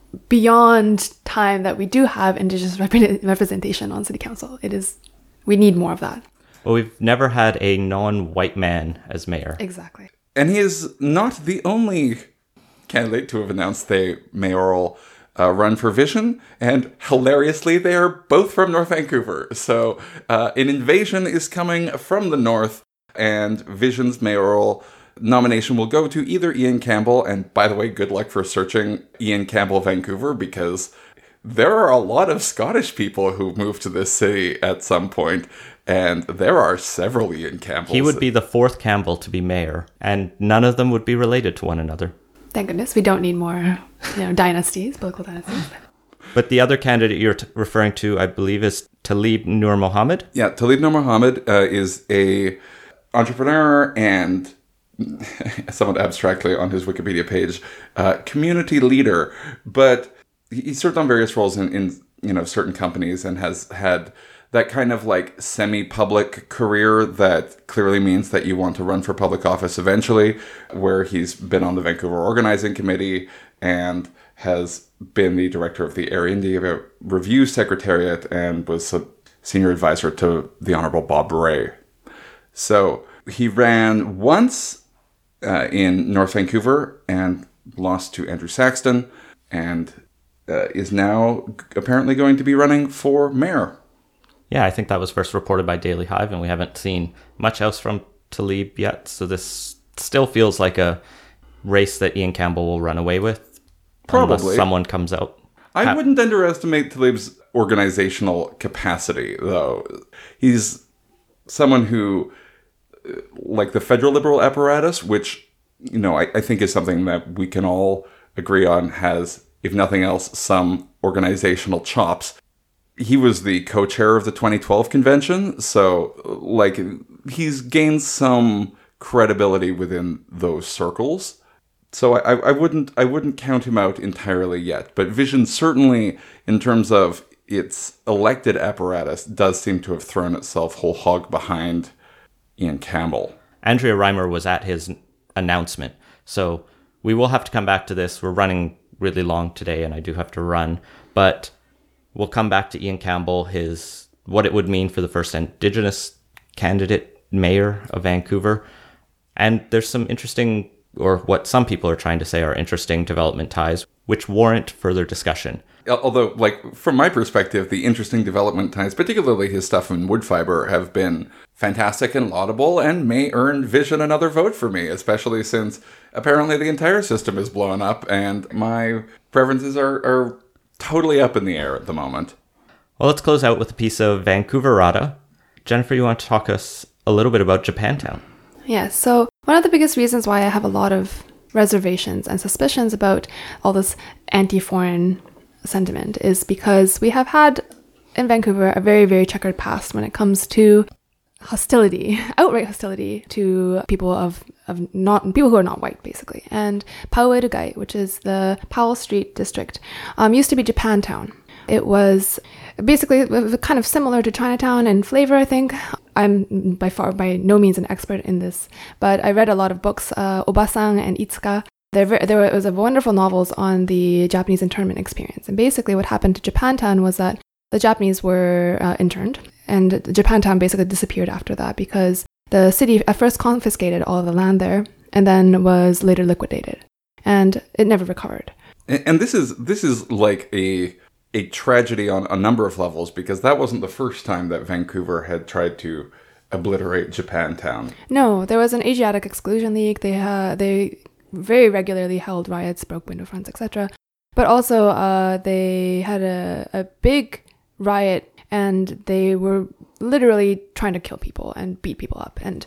beyond time that we do have Indigenous rep- representation on City Council. It is, we need more of that. Well, we've never had a non-white man as mayor. Exactly. And he is not the only candidate to have announced the mayoral uh, run for Vision. And hilariously, they are both from North Vancouver. So uh, an invasion is coming from the north, and Vision's mayoral nomination will go to either Ian Campbell, and by the way, good luck for searching Ian Campbell Vancouver, because there are a lot of Scottish people who moved to this city at some point, and there are several Ian Campbells. He would be the fourth Campbell to be mayor, and none of them would be related to one another. Thank goodness we don't need more, you know, dynasties, political dynasties. But the other candidate you're t- referring to, I believe, is Talib Nur Mohammed. Yeah, Talib Nur Mohammed uh, is a entrepreneur and, somewhat abstractly on his Wikipedia page, uh, community leader. But he served on various roles in, in you know certain companies and has had that kind of like semi-public career that clearly means that you want to run for public office eventually, where he's been on the Vancouver Organizing Committee and has been the director of the Air India Review Secretariat and was a senior advisor to the Honorable Bob Rae. So he ran once uh, in North Vancouver and lost to Andrew Saxton, and uh, is now apparently going to be running for mayor. Yeah, I think that was first reported by Daily Hive, and we haven't seen much else from Talib yet. So this still feels like a race that Ian Campbell will run away with. Probably. Unless someone comes out. I Ha- wouldn't underestimate Talib's organizational capacity, though. He's someone who, like the federal liberal apparatus, which, you know, I, I think is something that we can all agree on has, if nothing else, some organizational chops. He was the co-chair of the twenty twelve convention, so, like, he's gained some credibility within those circles. So I, I wouldn't I wouldn't count him out entirely yet. But Vision certainly, in terms of its elected apparatus, does seem to have thrown itself whole hog behind Ian Campbell. Andrea Reimer was at his announcement. So we will have to come back to this. We're running really long today, and I do have to run. But we'll come back to Ian Campbell, his what it would mean for the first Indigenous candidate mayor of Vancouver. And there's some interesting, or what some people are trying to say are interesting development ties, which warrant further discussion. Although, like, from my perspective, the interesting development ties, particularly his stuff in wood fiber, have been fantastic and laudable and may earn Vision another vote for me, especially since apparently the entire system is blowing up and my preferences are, are totally up in the air at the moment. Well, let's close out with a piece of Vancouverata. Jennifer, you want to talk us a little bit about Japantown? Yeah, so one of the biggest reasons why I have a lot of reservations and suspicions about all this anti-foreign sentiment is because we have had in Vancouver a very, very checkered past when it comes to hostility, outright hostility to people of, of not people who are not white, basically. And Pauerugai, which is the Powell Street district, um, used to be Japantown. It was basically kind of similar to Chinatown in flavor, I think. I'm by far by no means an expert in this, but I read a lot of books, uh, Obasang and Itsuka. There, there was a wonderful novels on the Japanese internment experience. And basically what happened to Japantown was that the Japanese were uh, interned, and Japantown basically disappeared after that because the city at first confiscated all of the land there and then was later liquidated. And it never recovered. And, and this is this is like a... a tragedy on a number of levels, because that wasn't the first time that Vancouver had tried to obliterate Japantown. No, there was an Asiatic Exclusion League. They uh, they very regularly held riots, broke window fronts, et cetera. But also uh, they had a, a big riot, and they were literally trying to kill people and beat people up. And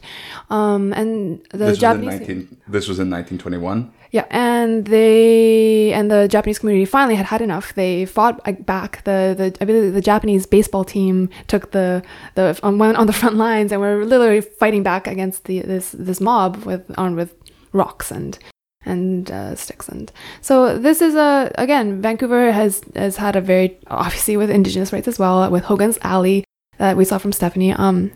um and the this Japanese was in nineteen, this was in nineteen twenty-one. Yeah, and they and the Japanese community finally had had enough. They fought back. The the I believe the Japanese baseball team took the the um, went on the front lines and were literally fighting back against the this this mob with armed with rocks and and uh, sticks. And so this is a again Vancouver has has had a very, obviously with Indigenous rights as well, with Hogan's Alley that we saw from Stephanie. Um,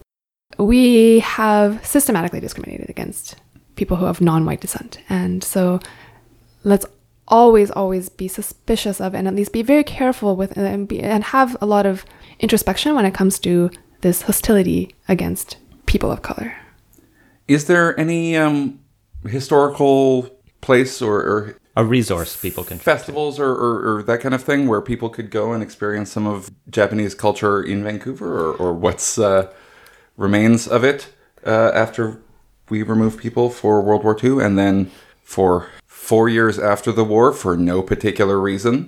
we have systematically discriminated against people who have non-white descent. And so let's always, always be suspicious of it, and at least be very careful with and, be, and have a lot of introspection when it comes to this hostility against people of color. Is there any um, historical place or, or A resource people can... festivals or, or, or that kind of thing where people could go and experience some of Japanese culture in Vancouver, or, or what's uh, remains of it uh, after we remove people for World War Two, and then for four years after the war for no particular reason?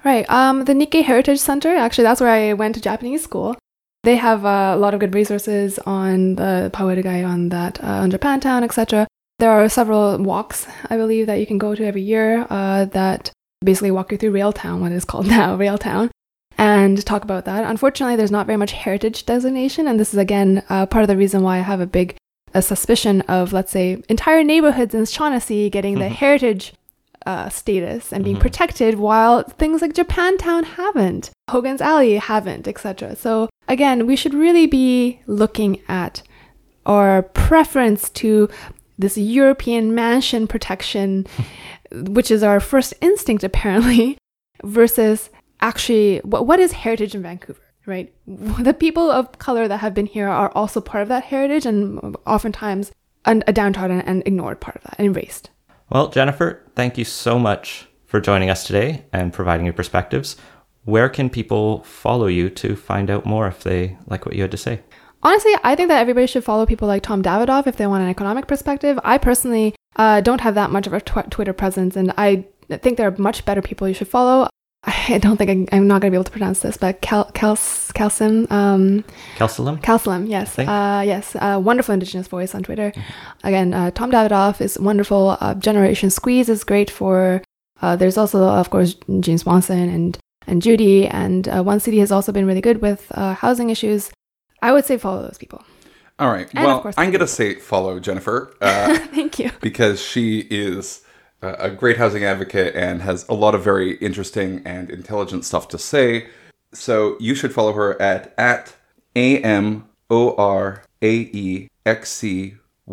Right. Um, the Nikkei Heritage Center, actually, that's where I went to Japanese school. They have uh, a lot of good resources on the Poetigai, on that, uh, on Japantown, et cetera. There are several walks, I believe, that you can go to every year uh, that basically walk you through Railtown, what is called now Railtown, and talk about that. Unfortunately, there's not very much heritage designation, and this is, again, uh, part of the reason why I have a big a suspicion of, let's say, entire neighborhoods in Shaughnessy getting the heritage uh, status and being mm-hmm. protected, while things like Japantown haven't, Hogan's Alley haven't, et cetera. So again, we should really be looking at our preference to this European mansion protection, which is our first instinct apparently, versus actually what what is heritage in Vancouver, right? The people of color that have been here are also part of that heritage, and oftentimes a downtrodden and ignored part of that, and erased. Well, Jennifer, thank you so much for joining us today and providing your perspectives. Where can people follow you to find out more if they like what you had to say? Honestly, I think that everybody should follow people like Tom Davidoff if they want an economic perspective. I personally uh, don't have that much of a tw- Twitter presence, and I think there are much better people you should follow. I don't think I, I'm not going to be able to pronounce this, but Cal, Cals, Calsim, um, Calsalim? Calsalim, yes. Uh, yes, uh, wonderful Indigenous voice on Twitter. Mm-hmm. Again, uh, Tom Davidoff is wonderful. Uh, Generation Squeeze is great for, uh, there's also, of course, Gene Swanson and, and Judy, and uh, One City has also been really good with uh, housing issues. I would say follow those people. All right. And well, I'm going to say follow Jennifer. Uh, Thank you. Because she is a great housing advocate and has a lot of very interesting and intelligent stuff to say. So you should follow her at, at A M O R A E X C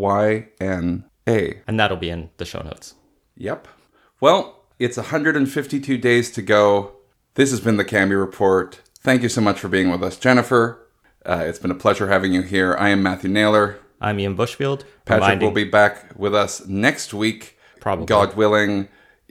Y N A. And that'll be in the show notes. Yep. Well, it's one hundred fifty-two days to go. This has been the Cambie Report. Thank you so much for being with us, Jennifer. Uh, it's been a pleasure having you here. I am Matthew Naylor. I'm Ian Bushfield. Patrick reminding... will be back with us next week. Probably. God willing,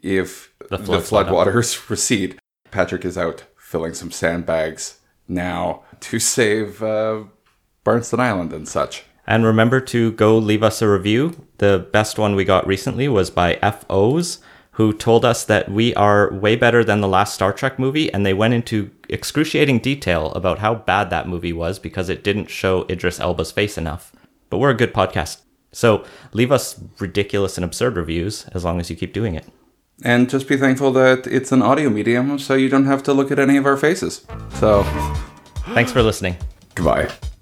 if the, the floodwaters recede. Patrick is out filling some sandbags now to save uh, Barnston Island and such. And remember to go leave us a review. The best one we got recently was by F Os, who told us that we are way better than the last Star Trek movie, and they went into excruciating detail about how bad that movie was because it didn't show Idris Elba's face enough. But we're a good podcast. So leave us ridiculous and absurd reviews as long as you keep doing it. And just be thankful that it's an audio medium so you don't have to look at any of our faces. So, thanks for listening. Goodbye.